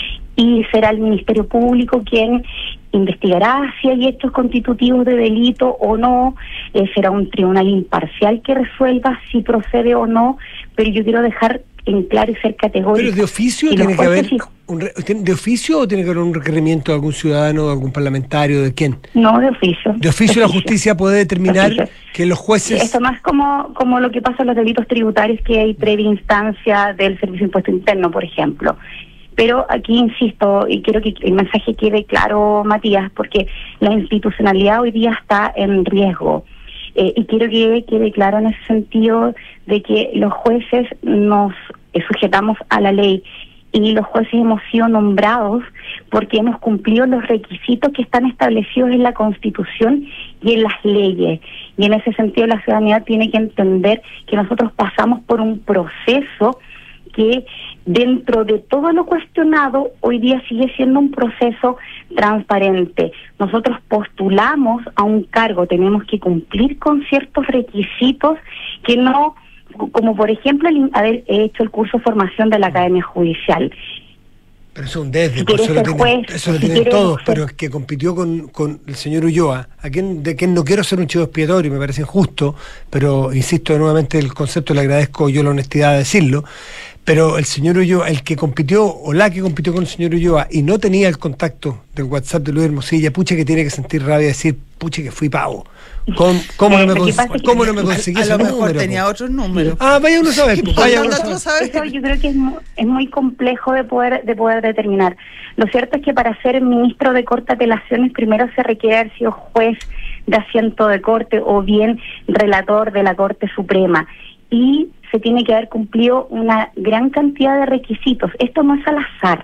[SPEAKER 6] Y será el Ministerio Público quien investigará si hay hechos constitutivos de delito o no, eh, será un tribunal imparcial que resuelva si procede o no, pero yo quiero dejar en claro y ser categórico.
[SPEAKER 2] ¿Pero de oficio
[SPEAKER 6] si
[SPEAKER 2] tiene que haber
[SPEAKER 6] sí,
[SPEAKER 2] un re, de oficio o tiene que haber un requerimiento de algún ciudadano, de algún parlamentario, de quién?
[SPEAKER 6] No, de oficio.
[SPEAKER 2] De oficio, de la justicia puede determinar de que los jueces...
[SPEAKER 6] Esto más como, como lo que pasa en los delitos tributarios, que hay previa instancia del Servicio de Impuesto Interno, por ejemplo. Pero aquí insisto, y quiero que el mensaje quede claro, Matías, porque la institucionalidad hoy día está en riesgo. Eh, y quiero que quede claro en ese sentido de que los jueces nos eh, sujetamos a la ley, y los jueces hemos sido nombrados porque hemos cumplido los requisitos que están establecidos en la Constitución y en las leyes. Y en ese sentido la ciudadanía tiene que entender que nosotros pasamos por un proceso que dentro de todo lo cuestionado, hoy día sigue siendo un proceso transparente. Nosotros postulamos a un cargo, tenemos que cumplir con ciertos requisitos que no, como por ejemplo el haber hecho el curso de formación de la Academia Judicial.
[SPEAKER 2] Pero eso es un desde,
[SPEAKER 6] Si
[SPEAKER 2] pues eso, lo tienen,
[SPEAKER 6] juez,
[SPEAKER 2] eso lo
[SPEAKER 6] si
[SPEAKER 2] tienen
[SPEAKER 6] quieres
[SPEAKER 2] todos,
[SPEAKER 6] ser...
[SPEAKER 2] pero es que compitió con, con el señor Ulloa, a quien, de quien no quiero ser un chivo expiatorio, me parece injusto, pero insisto nuevamente, el concepto le agradezco yo la honestidad de decirlo, pero el señor Ulloa, el que compitió, o la que compitió con el señor Ulloa, y no tenía el contacto del WhatsApp de Luis Hermosilla, pucha que tiene que sentir rabia y decir, pucha que fui pavo. ¿Cómo, cómo
[SPEAKER 6] Eh,
[SPEAKER 2] no me,
[SPEAKER 6] lo que
[SPEAKER 2] cons
[SPEAKER 6] pasa es que-
[SPEAKER 2] ¿cómo no me conseguí
[SPEAKER 3] A
[SPEAKER 2] ese
[SPEAKER 3] lo mejor
[SPEAKER 2] número?
[SPEAKER 3] tenía
[SPEAKER 2] po?
[SPEAKER 3] otros números.
[SPEAKER 2] Ah, vaya uno a saber, po, vaya uno a
[SPEAKER 3] Anda tú
[SPEAKER 2] saber.
[SPEAKER 3] a saber.
[SPEAKER 6] Eso yo creo que es, mu- es muy complejo de poder de poder determinar. Lo cierto es que para ser ministro de Corte de Apelaciones primero se requiere haber sido juez de asiento de corte o bien relator de la Corte Suprema, y se tiene que haber cumplido una gran cantidad de requisitos. Esto no es al azar.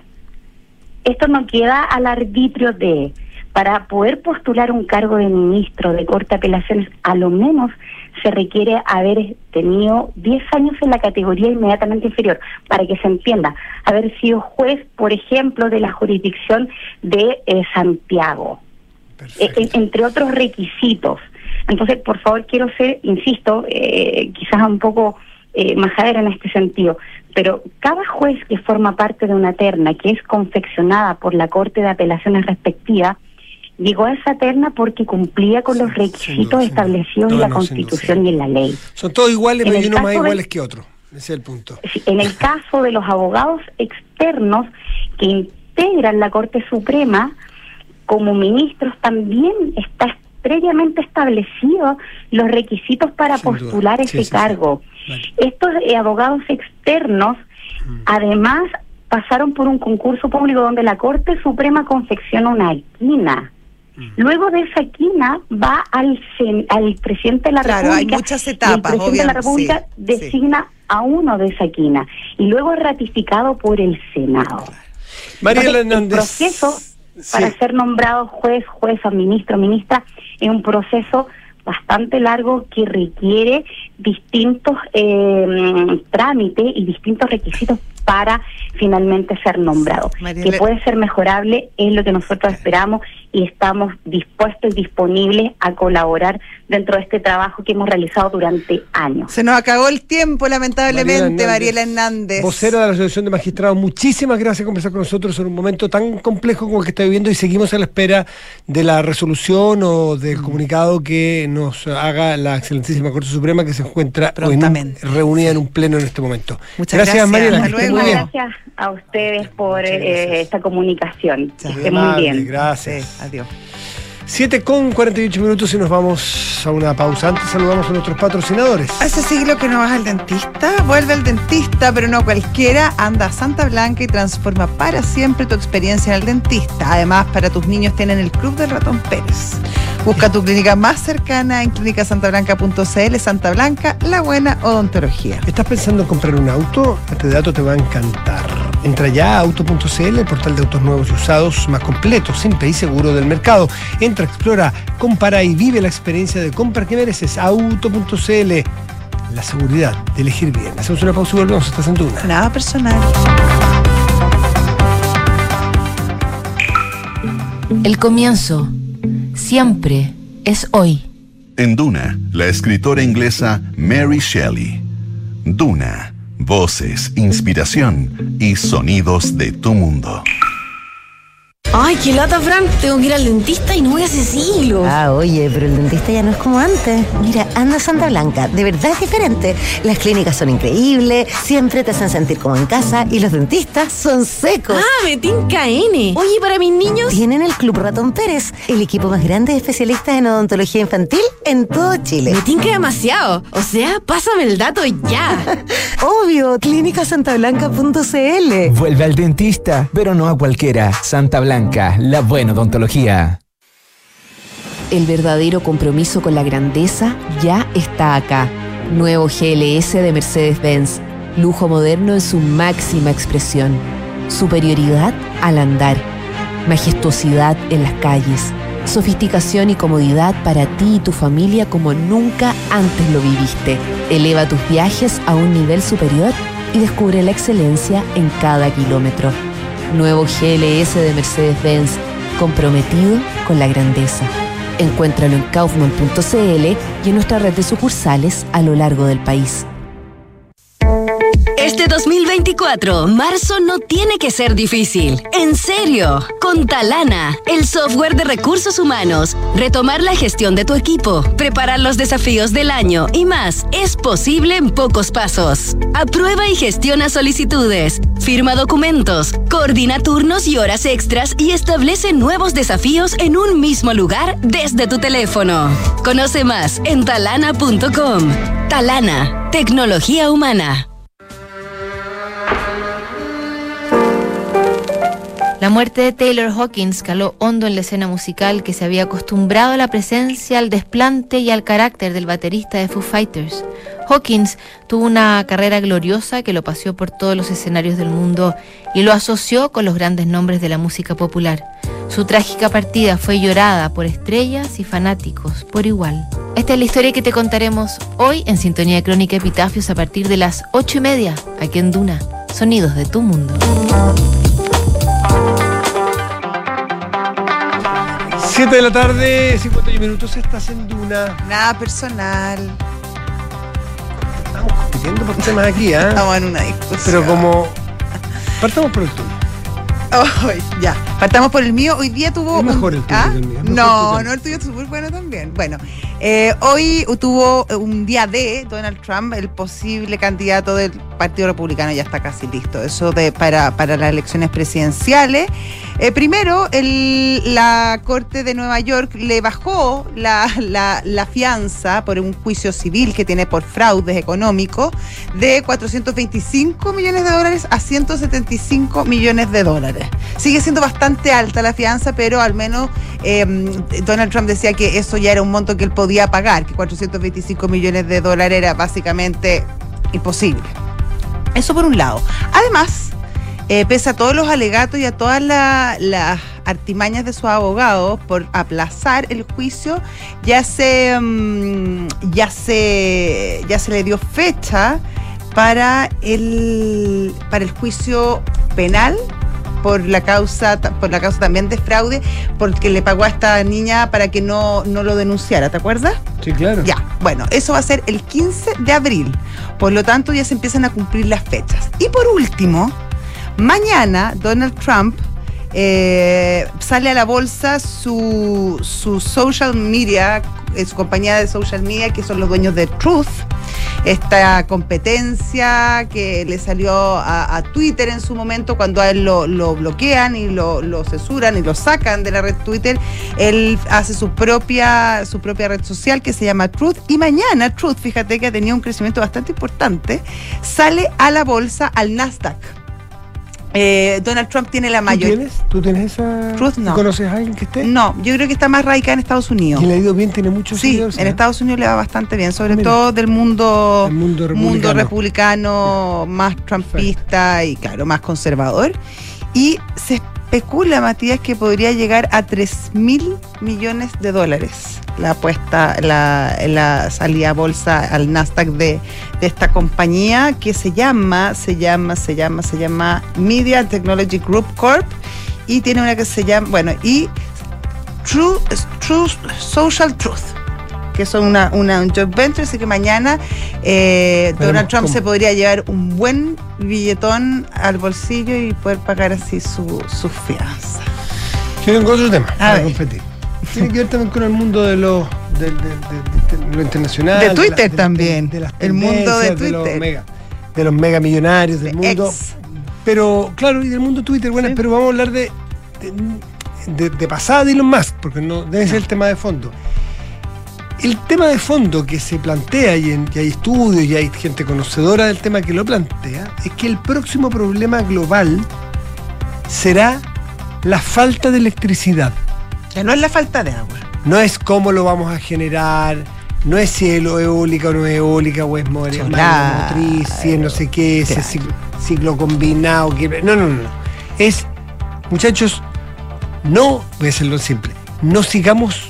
[SPEAKER 6] Esto no queda al arbitrio de... Para poder postular un cargo de ministro de Corte de Apelaciones, a lo menos se requiere haber tenido diez años en la categoría inmediatamente inferior, para que se entienda, haber sido juez, por ejemplo, de la jurisdicción de eh, Santiago, eh, en, entre otros requisitos. Entonces, por favor, quiero ser, insisto, eh, quizás un poco eh, majadera en este sentido, pero cada juez que forma parte de una terna que es confeccionada por la Corte de Apelaciones respectiva, llegó a esa terna porque cumplía con los requisitos establecidos en la Constitución y en la ley.
[SPEAKER 2] Son todos iguales,
[SPEAKER 6] En
[SPEAKER 2] pero hay
[SPEAKER 6] el
[SPEAKER 2] uno más
[SPEAKER 6] caso de-
[SPEAKER 2] iguales que otro. Ese es el punto.
[SPEAKER 6] En el caso de los abogados externos que integran la Corte Suprema, como ministros también está previamente establecido los requisitos para
[SPEAKER 2] Sin duda.
[SPEAKER 6] postular
[SPEAKER 2] Sí,
[SPEAKER 6] ese
[SPEAKER 2] sí, sí.
[SPEAKER 6] cargo.
[SPEAKER 2] Vale.
[SPEAKER 6] Estos eh, abogados externos,
[SPEAKER 2] Mm.
[SPEAKER 6] además, pasaron por un concurso público donde la Corte Suprema confecciona una quina.
[SPEAKER 2] Mm.
[SPEAKER 6] Luego de esa quina va al sen- al presidente de la
[SPEAKER 3] Claro, hay
[SPEAKER 6] República.
[SPEAKER 3] muchas
[SPEAKER 6] y
[SPEAKER 3] etapas,
[SPEAKER 6] el presidente de la
[SPEAKER 3] obviamente,
[SPEAKER 6] República
[SPEAKER 3] sí,
[SPEAKER 6] designa a uno de esa quina y luego es ratificado por el Senado.
[SPEAKER 2] Mariela
[SPEAKER 6] Entonces, el
[SPEAKER 2] Hernández.
[SPEAKER 6] proceso
[SPEAKER 2] Sí.
[SPEAKER 6] para ser nombrado juez, jueza, ministro, ministra, es un proceso bastante largo que requiere distintos eh, trámites y distintos requisitos para finalmente ser nombrado.
[SPEAKER 3] Mariela-
[SPEAKER 6] Que puede ser mejorable, es lo que nosotros esperamos y estamos dispuestos y disponibles a colaborar dentro de este trabajo que hemos realizado durante años.
[SPEAKER 3] Se nos acabó el tiempo, lamentablemente,
[SPEAKER 2] Mariela
[SPEAKER 3] Mariela Hernández.
[SPEAKER 2] Vocera de la Asociación de Magistrados, muchísimas gracias por conversar con nosotros en un momento tan complejo como el que está viviendo, y seguimos a la espera de la resolución o del comunicado que nos haga la excelentísima Corte Suprema, que se encuentra hoy en un-
[SPEAKER 3] Prontamente.
[SPEAKER 2] reunida en un pleno en este momento.
[SPEAKER 3] Muchas gracias,
[SPEAKER 2] Mariela.
[SPEAKER 3] hasta
[SPEAKER 2] que esté
[SPEAKER 3] luego.
[SPEAKER 2] muy bien.
[SPEAKER 6] Gracias a ustedes por
[SPEAKER 2] Muchas
[SPEAKER 6] eh,
[SPEAKER 2] gracias.
[SPEAKER 6] esta comunicación.
[SPEAKER 3] Chao.
[SPEAKER 6] Que esté muy
[SPEAKER 2] Amable,
[SPEAKER 6] bien.
[SPEAKER 2] Gracias.
[SPEAKER 3] Sí, adiós.
[SPEAKER 2] siete con cuarenta y ocho minutos y nos vamos a una pausa. Antes saludamos a nuestros patrocinadores.
[SPEAKER 3] Hace siglo que no vas al dentista, vuelve al dentista, pero no cualquiera. Anda a Santa Blanca y transforma para siempre tu experiencia en el dentista. Además, para tus niños tienen el Club del Ratón Pérez. Busca tu clínica más cercana en clínica santa blanca punto c l. Santa Blanca, la buena odontología.
[SPEAKER 2] ¿Estás pensando en comprar un auto? Este dato te va a encantar. Entra ya a auto punto c l, el portal de autos nuevos y usados más completo, simple y seguro del mercado. Entra, explora, compara y vive la experiencia de compra que mereces. auto punto c l, la seguridad de elegir bien. Hacemos una pausa y volvemos. Estás en Duna.
[SPEAKER 3] Nada personal.
[SPEAKER 7] El comienzo siempre es hoy.
[SPEAKER 1] En Duna, la escritora inglesa Mary Shelley. Duna, voces, inspiración y sonidos de tu mundo.
[SPEAKER 8] Ay, qué lata, Fran. Tengo que ir al dentista y no voy hace siglos.
[SPEAKER 9] Ah, oye, pero el dentista ya no es como antes. Mira, anda a Santa Blanca. De verdad es diferente. Las clínicas son increíbles, siempre te hacen sentir como en casa y los dentistas son secos.
[SPEAKER 8] Ah, me tinca N. Oye, para mis niños...
[SPEAKER 9] Tienen el Club Ratón Pérez, el equipo más grande de especialistas en odontología infantil en todo Chile.
[SPEAKER 8] Me tinca demasiado. O sea, pásame el dato ya.
[SPEAKER 9] Obvio, clínica santa blanca punto c l.
[SPEAKER 10] Vuelve al dentista, pero no a cualquiera. Santa Blanca, la buena odontología.
[SPEAKER 7] El verdadero compromiso con la grandeza ya está acá. Nuevo G L S de Mercedes-Benz. Lujo moderno en su máxima expresión. Superioridad al andar. Majestuosidad en las calles. Sofisticación y comodidad para ti y tu familia como nunca antes lo viviste. Eleva tus viajes a un nivel superior y descubre la excelencia en cada kilómetro. Nuevo G L S de Mercedes-Benz, comprometido con la grandeza. Encuéntralo en kaufman punto c l y en nuestra red de sucursales a lo largo del país.
[SPEAKER 11] Este dos mil veinticuatro, marzo no tiene que ser difícil. En serio, con Talana, el software de recursos humanos, retomar la gestión de tu equipo, preparar los desafíos del año y más, es posible en pocos pasos. Aprueba y gestiona solicitudes, firma documentos, coordina turnos y horas extras y establece nuevos desafíos en un mismo lugar desde tu teléfono. Conoce más en talana punto com. Talana, tecnología humana.
[SPEAKER 7] La muerte de Taylor Hawkins caló hondo en la escena musical que se había acostumbrado a la presencia, al desplante y al carácter del baterista de Foo Fighters. Hawkins tuvo una carrera gloriosa que lo paseó por todos los escenarios del mundo y lo asoció con los grandes nombres de la música popular. Su trágica partida fue llorada por estrellas y fanáticos por igual. Esta es la historia que te contaremos hoy en Sintonía de Crónica Epitafios a partir de las ocho y media, aquí en Duna, Sonidos de tu Mundo.
[SPEAKER 2] siete de la tarde, cincuenta y un minutos, estás en Duna.
[SPEAKER 3] Nada personal.
[SPEAKER 2] Estamos compitiendo por temas aquí, ¿eh?
[SPEAKER 3] Estamos en una discusión.
[SPEAKER 2] Pero como... Partamos por el tuyo.
[SPEAKER 3] Oh, ya, partamos por el mío. Hoy día tuvo...
[SPEAKER 2] Es mejor
[SPEAKER 3] un...
[SPEAKER 2] el tuyo
[SPEAKER 3] ¿Ah?
[SPEAKER 2] que el mío. Es
[SPEAKER 3] No, no, el tuyo es súper bueno también. Bueno, eh, hoy tuvo un día de Donald Trump, el posible candidato del Partido Republicano, ya está casi listo. Eso de para, para las elecciones presidenciales. Eh, primero, el, la Corte de Nueva York le bajó la, la, la fianza por un juicio civil que tiene por fraudes económicos de cuatrocientos veinticinco millones de dólares a ciento setenta y cinco millones de dólares. Sigue siendo bastante alta la fianza, pero al menos eh, Donald Trump decía que eso ya era un monto que él podía pagar, que cuatrocientos veinticinco millones de dólares era básicamente imposible. Eso por un lado. Además, Eh, pese a todos los alegatos y a todas las la artimañas de sus abogados por aplazar el juicio, ya se um, ya se ya se le dio fecha para el para el juicio penal por la causa por la causa también de fraude, porque le pagó a esta niña para que no, no lo denunciara, ¿te acuerdas?
[SPEAKER 2] Sí, claro.
[SPEAKER 3] Ya, bueno, eso va a ser el quince de abril, por lo tanto ya se empiezan a cumplir las fechas. Y por último, mañana Donald Trump eh, sale a la bolsa su, su social media, eh, su compañía de social media, que son los dueños de Truth, esta competencia que le salió a, a Twitter en su momento cuando a él lo, lo bloquean y lo, lo censuran y lo sacan de la red Twitter. Él hace su propia, su propia red social que se llama Truth, y mañana Truth, fíjate que ha tenido un crecimiento bastante importante, sale a la bolsa, al Nasdaq. Eh, Donald Trump tiene la mayor.
[SPEAKER 2] ¿Tú tienes? ¿Tú tienes esa?
[SPEAKER 3] Truth, no.
[SPEAKER 2] ¿Conoces a alguien que esté?
[SPEAKER 3] No, yo creo que está más radicada en Estados Unidos.
[SPEAKER 2] ¿Y le ha ido bien? ¿Tiene muchos
[SPEAKER 3] Sí,
[SPEAKER 2] seguidores?
[SPEAKER 3] en Estados Unidos le va bastante bien, sobre
[SPEAKER 2] Mira.
[SPEAKER 3] todo del mundo,
[SPEAKER 2] El mundo republicano.
[SPEAKER 3] mundo republicano, más trumpista y claro, más conservador. Y se especula, Matías, que podría llegar a tres mil millones de dólares la apuesta, la, la salida a bolsa al Nasdaq de, de esta compañía que se llama, se llama, se llama, se llama Media Technology Group Corp, y tiene una que se llama, bueno, y True, True Social Truth, que son una, una un joint venture, así que mañana eh, Donald Trump
[SPEAKER 2] ¿cómo?
[SPEAKER 3] se podría llevar un buen billetón al bolsillo y poder pagar así su, su fianza.
[SPEAKER 2] Yo tengo otro tema
[SPEAKER 3] A
[SPEAKER 2] para
[SPEAKER 3] ver.
[SPEAKER 2] competir. Tiene que ver también con el mundo de lo, de, de- de- de- de lo internacional.
[SPEAKER 3] De Twitter
[SPEAKER 2] la- de- de-
[SPEAKER 3] también.
[SPEAKER 2] De las
[SPEAKER 3] El mundo de
[SPEAKER 2] tendencias, los
[SPEAKER 3] Twitter.
[SPEAKER 2] mega, de los mega millonarios del
[SPEAKER 3] De
[SPEAKER 2] mundo.
[SPEAKER 3] ex.
[SPEAKER 2] Pero, claro, y del mundo Twitter, bueno,
[SPEAKER 3] Sí.
[SPEAKER 2] pero vamos a hablar de, de, de, de pasada de Elon Musk, porque no debe ser el tema de fondo. El tema de fondo que se plantea, y, en- y hay estudios, y hay gente conocedora del tema que lo plantea, es que el próximo problema global será la falta de electricidad.
[SPEAKER 3] Ya no es la falta de agua.
[SPEAKER 2] No es cómo lo vamos a generar, no es si es eólica o no es eólica, o es more-
[SPEAKER 3] Solar.
[SPEAKER 2] motriz, si es no sé qué, si es
[SPEAKER 3] Claro.
[SPEAKER 2] ciclo, ciclo combinado. que- no, no, no, no. Es, muchachos, no, voy a hacerlo simple, no sigamos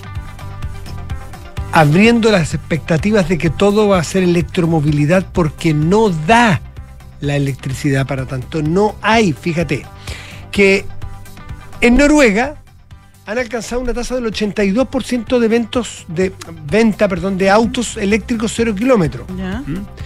[SPEAKER 2] abriendo las expectativas de que todo va a ser electromovilidad, porque no da la electricidad para tanto. No hay, fíjate, que en Noruega han alcanzado una tasa del ochenta y dos por ciento de ventos de venta, perdón, de autos eléctricos cero kilómetros.
[SPEAKER 3] Ya.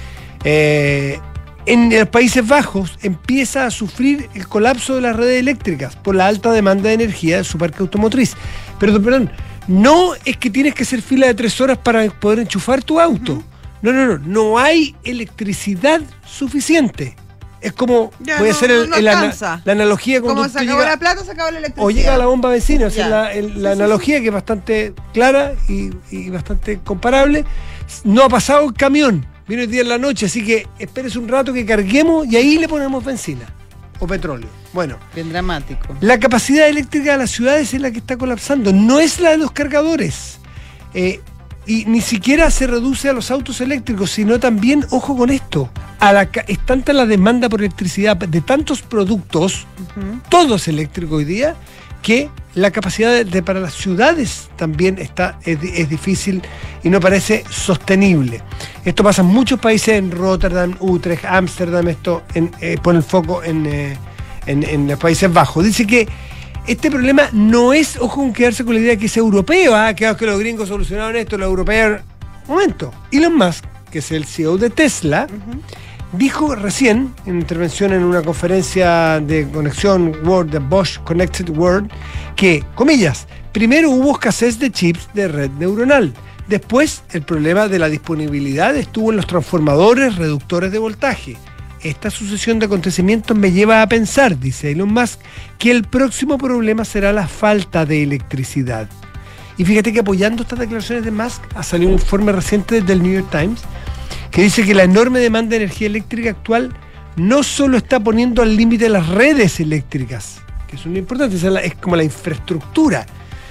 [SPEAKER 2] Eh, en los Países Bajos empieza a sufrir el colapso de las redes eléctricas por la alta demanda de energía de su parque automotriz. Pero, perdón, no es que tienes que hacer fila de tres horas para poder enchufar tu auto. Uh-huh. No, no, no, no hay electricidad suficiente. Es como,
[SPEAKER 3] Ya,
[SPEAKER 2] puede
[SPEAKER 3] no,
[SPEAKER 2] ser el-
[SPEAKER 3] no
[SPEAKER 2] el ana-
[SPEAKER 3] alcanza.
[SPEAKER 2] la analogía
[SPEAKER 3] Como
[SPEAKER 2] cuando
[SPEAKER 3] se
[SPEAKER 2] tú
[SPEAKER 3] acabó
[SPEAKER 2] llegas-
[SPEAKER 3] la plata, se acabó la electricidad.
[SPEAKER 2] o llega a la bomba vecina, o sea,
[SPEAKER 3] Ya.
[SPEAKER 2] la, el- la
[SPEAKER 3] Sí, sí,
[SPEAKER 2] analogía que es bastante clara y, y bastante comparable. No ha pasado el camión, viene el día en la noche, así que espérese un rato que carguemos y ahí le ponemos benzina o petróleo. Bueno,
[SPEAKER 3] Bien dramático.
[SPEAKER 2] la capacidad eléctrica de las ciudades es la que está colapsando, no es la de los cargadores. Eh, y ni siquiera se reduce a los autos eléctricos, sino también, ojo con esto, a la, ca- es tanta la demanda por electricidad de tantos productos,
[SPEAKER 3] Uh-huh.
[SPEAKER 2] todos eléctricos hoy día, que la capacidad de, de- para las ciudades también está es, di- es difícil y no parece sostenible. Esto pasa en muchos países, en Rotterdam, Utrecht, Ámsterdam, esto en, eh, pone el foco en, eh, en, en los Países Bajos. Dice que este problema no es, ojo con quedarse con la idea que es europeo, ah, que, que los gringos solucionaron esto, los europeos. Un momento, Elon Musk, que es el C E O de Tesla, uh-huh. dijo recién, en intervención en una conferencia de conexión World, de Bosch Connected World, que, comillas, primero hubo escasez de chips de red neuronal. Después, el problema de la disponibilidad estuvo en los transformadores reductores de voltaje. Esta sucesión de acontecimientos me lleva a pensar, dice Elon Musk, que el próximo problema será la falta de electricidad. Y fíjate que apoyando estas declaraciones de Musk ha salido un informe reciente del New York Times que dice que la enorme demanda de energía eléctrica actual no solo está poniendo al límite las redes eléctricas, que son importantes, es, la, es como la infraestructura,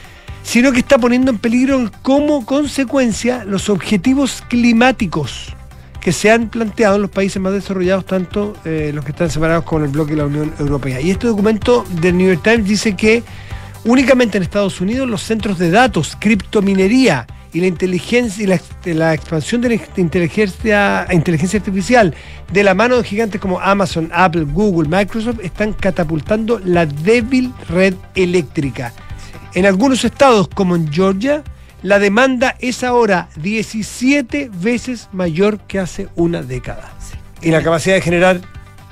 [SPEAKER 2] sino que está poniendo en peligro como consecuencia los objetivos climáticos que se han planteado en los países más desarrollados, tanto eh, los que están separados como el bloque de la Unión Europea. Y este documento del New York Times dice que únicamente en Estados Unidos los centros de datos, criptominería y la inteligencia y la, la expansión de la inteligencia, inteligencia artificial de la mano de gigantes como Amazon, Apple, Google, Microsoft están catapultando la débil red eléctrica. En algunos estados, como en Georgia, la demanda es ahora diecisiete veces mayor que hace una década. Sí. Y la capacidad de generar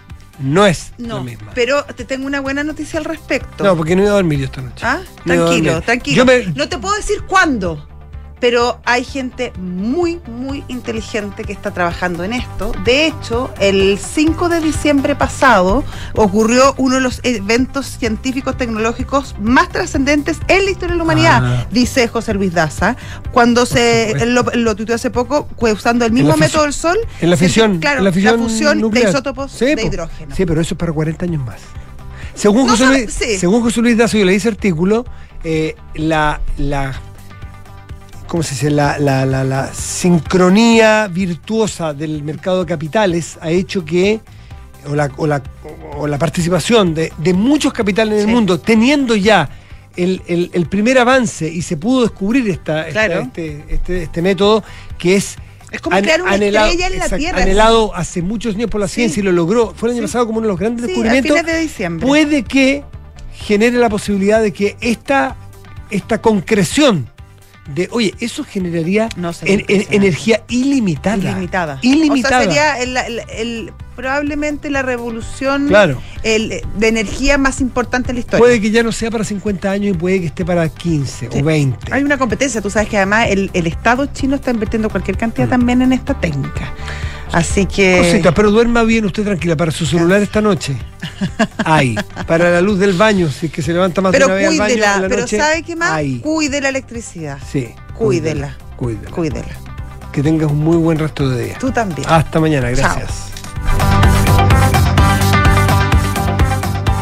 [SPEAKER 2] no es
[SPEAKER 3] no,
[SPEAKER 2] la misma.
[SPEAKER 3] Pero te tengo una buena noticia al respecto.
[SPEAKER 2] No, porque no iba a dormir yo esta noche.
[SPEAKER 3] Ah,
[SPEAKER 2] no
[SPEAKER 3] tranquilo, tranquilo.
[SPEAKER 2] Me...
[SPEAKER 3] No te puedo decir cuándo, pero hay gente muy, muy inteligente que está trabajando en esto. De hecho, el cinco de diciembre pasado ocurrió uno de los eventos científicos tecnológicos más trascendentes en la historia de la humanidad, ah. dice José Luis Daza, cuando se lo, lo tuiteó hace poco, usando el mismo método del Sol.
[SPEAKER 2] En la fisión,
[SPEAKER 3] se, claro,
[SPEAKER 2] en la fisión,
[SPEAKER 3] la fusión
[SPEAKER 2] nuclear.
[SPEAKER 3] de isótopos
[SPEAKER 2] sí,
[SPEAKER 3] de hidrógeno.
[SPEAKER 2] Sí, pero eso es para cuarenta años más. Según,
[SPEAKER 3] no
[SPEAKER 2] José,
[SPEAKER 3] sabe,
[SPEAKER 2] Luis,
[SPEAKER 3] sí.
[SPEAKER 2] según José Luis Daza, yo leí ese artículo, eh, la... la ¿cómo se dice? La, la, la, la sincronía virtuosa del mercado de capitales ha hecho que, o la, o la, o la participación de, de muchos capitales en el
[SPEAKER 3] Sí.
[SPEAKER 2] mundo, teniendo ya el, el- el primer avance y se pudo descubrir esta, esta-
[SPEAKER 3] Claro.
[SPEAKER 2] este, este, este método que es
[SPEAKER 3] Es como crear una estrella en la
[SPEAKER 2] exacto,
[SPEAKER 3] Tierra.
[SPEAKER 2] anhelado hace muchos años por la
[SPEAKER 3] Sí.
[SPEAKER 2] ciencia y lo logró. Fue el año
[SPEAKER 3] Sí.
[SPEAKER 2] pasado como uno de los grandes
[SPEAKER 3] Sí, a
[SPEAKER 2] descubrimientos.
[SPEAKER 3] fines de diciembre.
[SPEAKER 2] Puede que genere la posibilidad de que esta, esta concreción de, oye, eso generaría
[SPEAKER 3] No, sería
[SPEAKER 2] en- en-
[SPEAKER 3] impresionante.
[SPEAKER 2] energía ilimitada.
[SPEAKER 3] Ilimitada.
[SPEAKER 2] Ilimitada.
[SPEAKER 3] O sea, sería el, el- el- probablemente la revolución
[SPEAKER 2] Claro.
[SPEAKER 3] el- de energía más importante en la historia.
[SPEAKER 2] Puede que ya no sea para cincuenta años y puede que esté para quince
[SPEAKER 3] Sí.
[SPEAKER 2] o veinte.
[SPEAKER 3] Hay una competencia, tú sabes que además el, el Estado chino está invirtiendo cualquier cantidad
[SPEAKER 2] Mm.
[SPEAKER 3] también en esta técnica. Así que...
[SPEAKER 2] Cosita, pero duerma bien usted tranquila. Para su celular esta noche. Hay. Para la luz del baño, si es que se levanta más
[SPEAKER 3] Pero
[SPEAKER 2] de una vez al baño
[SPEAKER 3] cuídela,
[SPEAKER 2] en la
[SPEAKER 3] pero
[SPEAKER 2] noche.
[SPEAKER 3] ¿sabe qué más?
[SPEAKER 2] Hay.
[SPEAKER 3] Cuide la electricidad.
[SPEAKER 2] Sí.
[SPEAKER 3] Cuídela.
[SPEAKER 2] Cuídela.
[SPEAKER 3] Cuídela.
[SPEAKER 2] Que tengas un muy buen resto de día.
[SPEAKER 3] Tú también.
[SPEAKER 2] Hasta mañana.
[SPEAKER 3] Chao.
[SPEAKER 2] Gracias.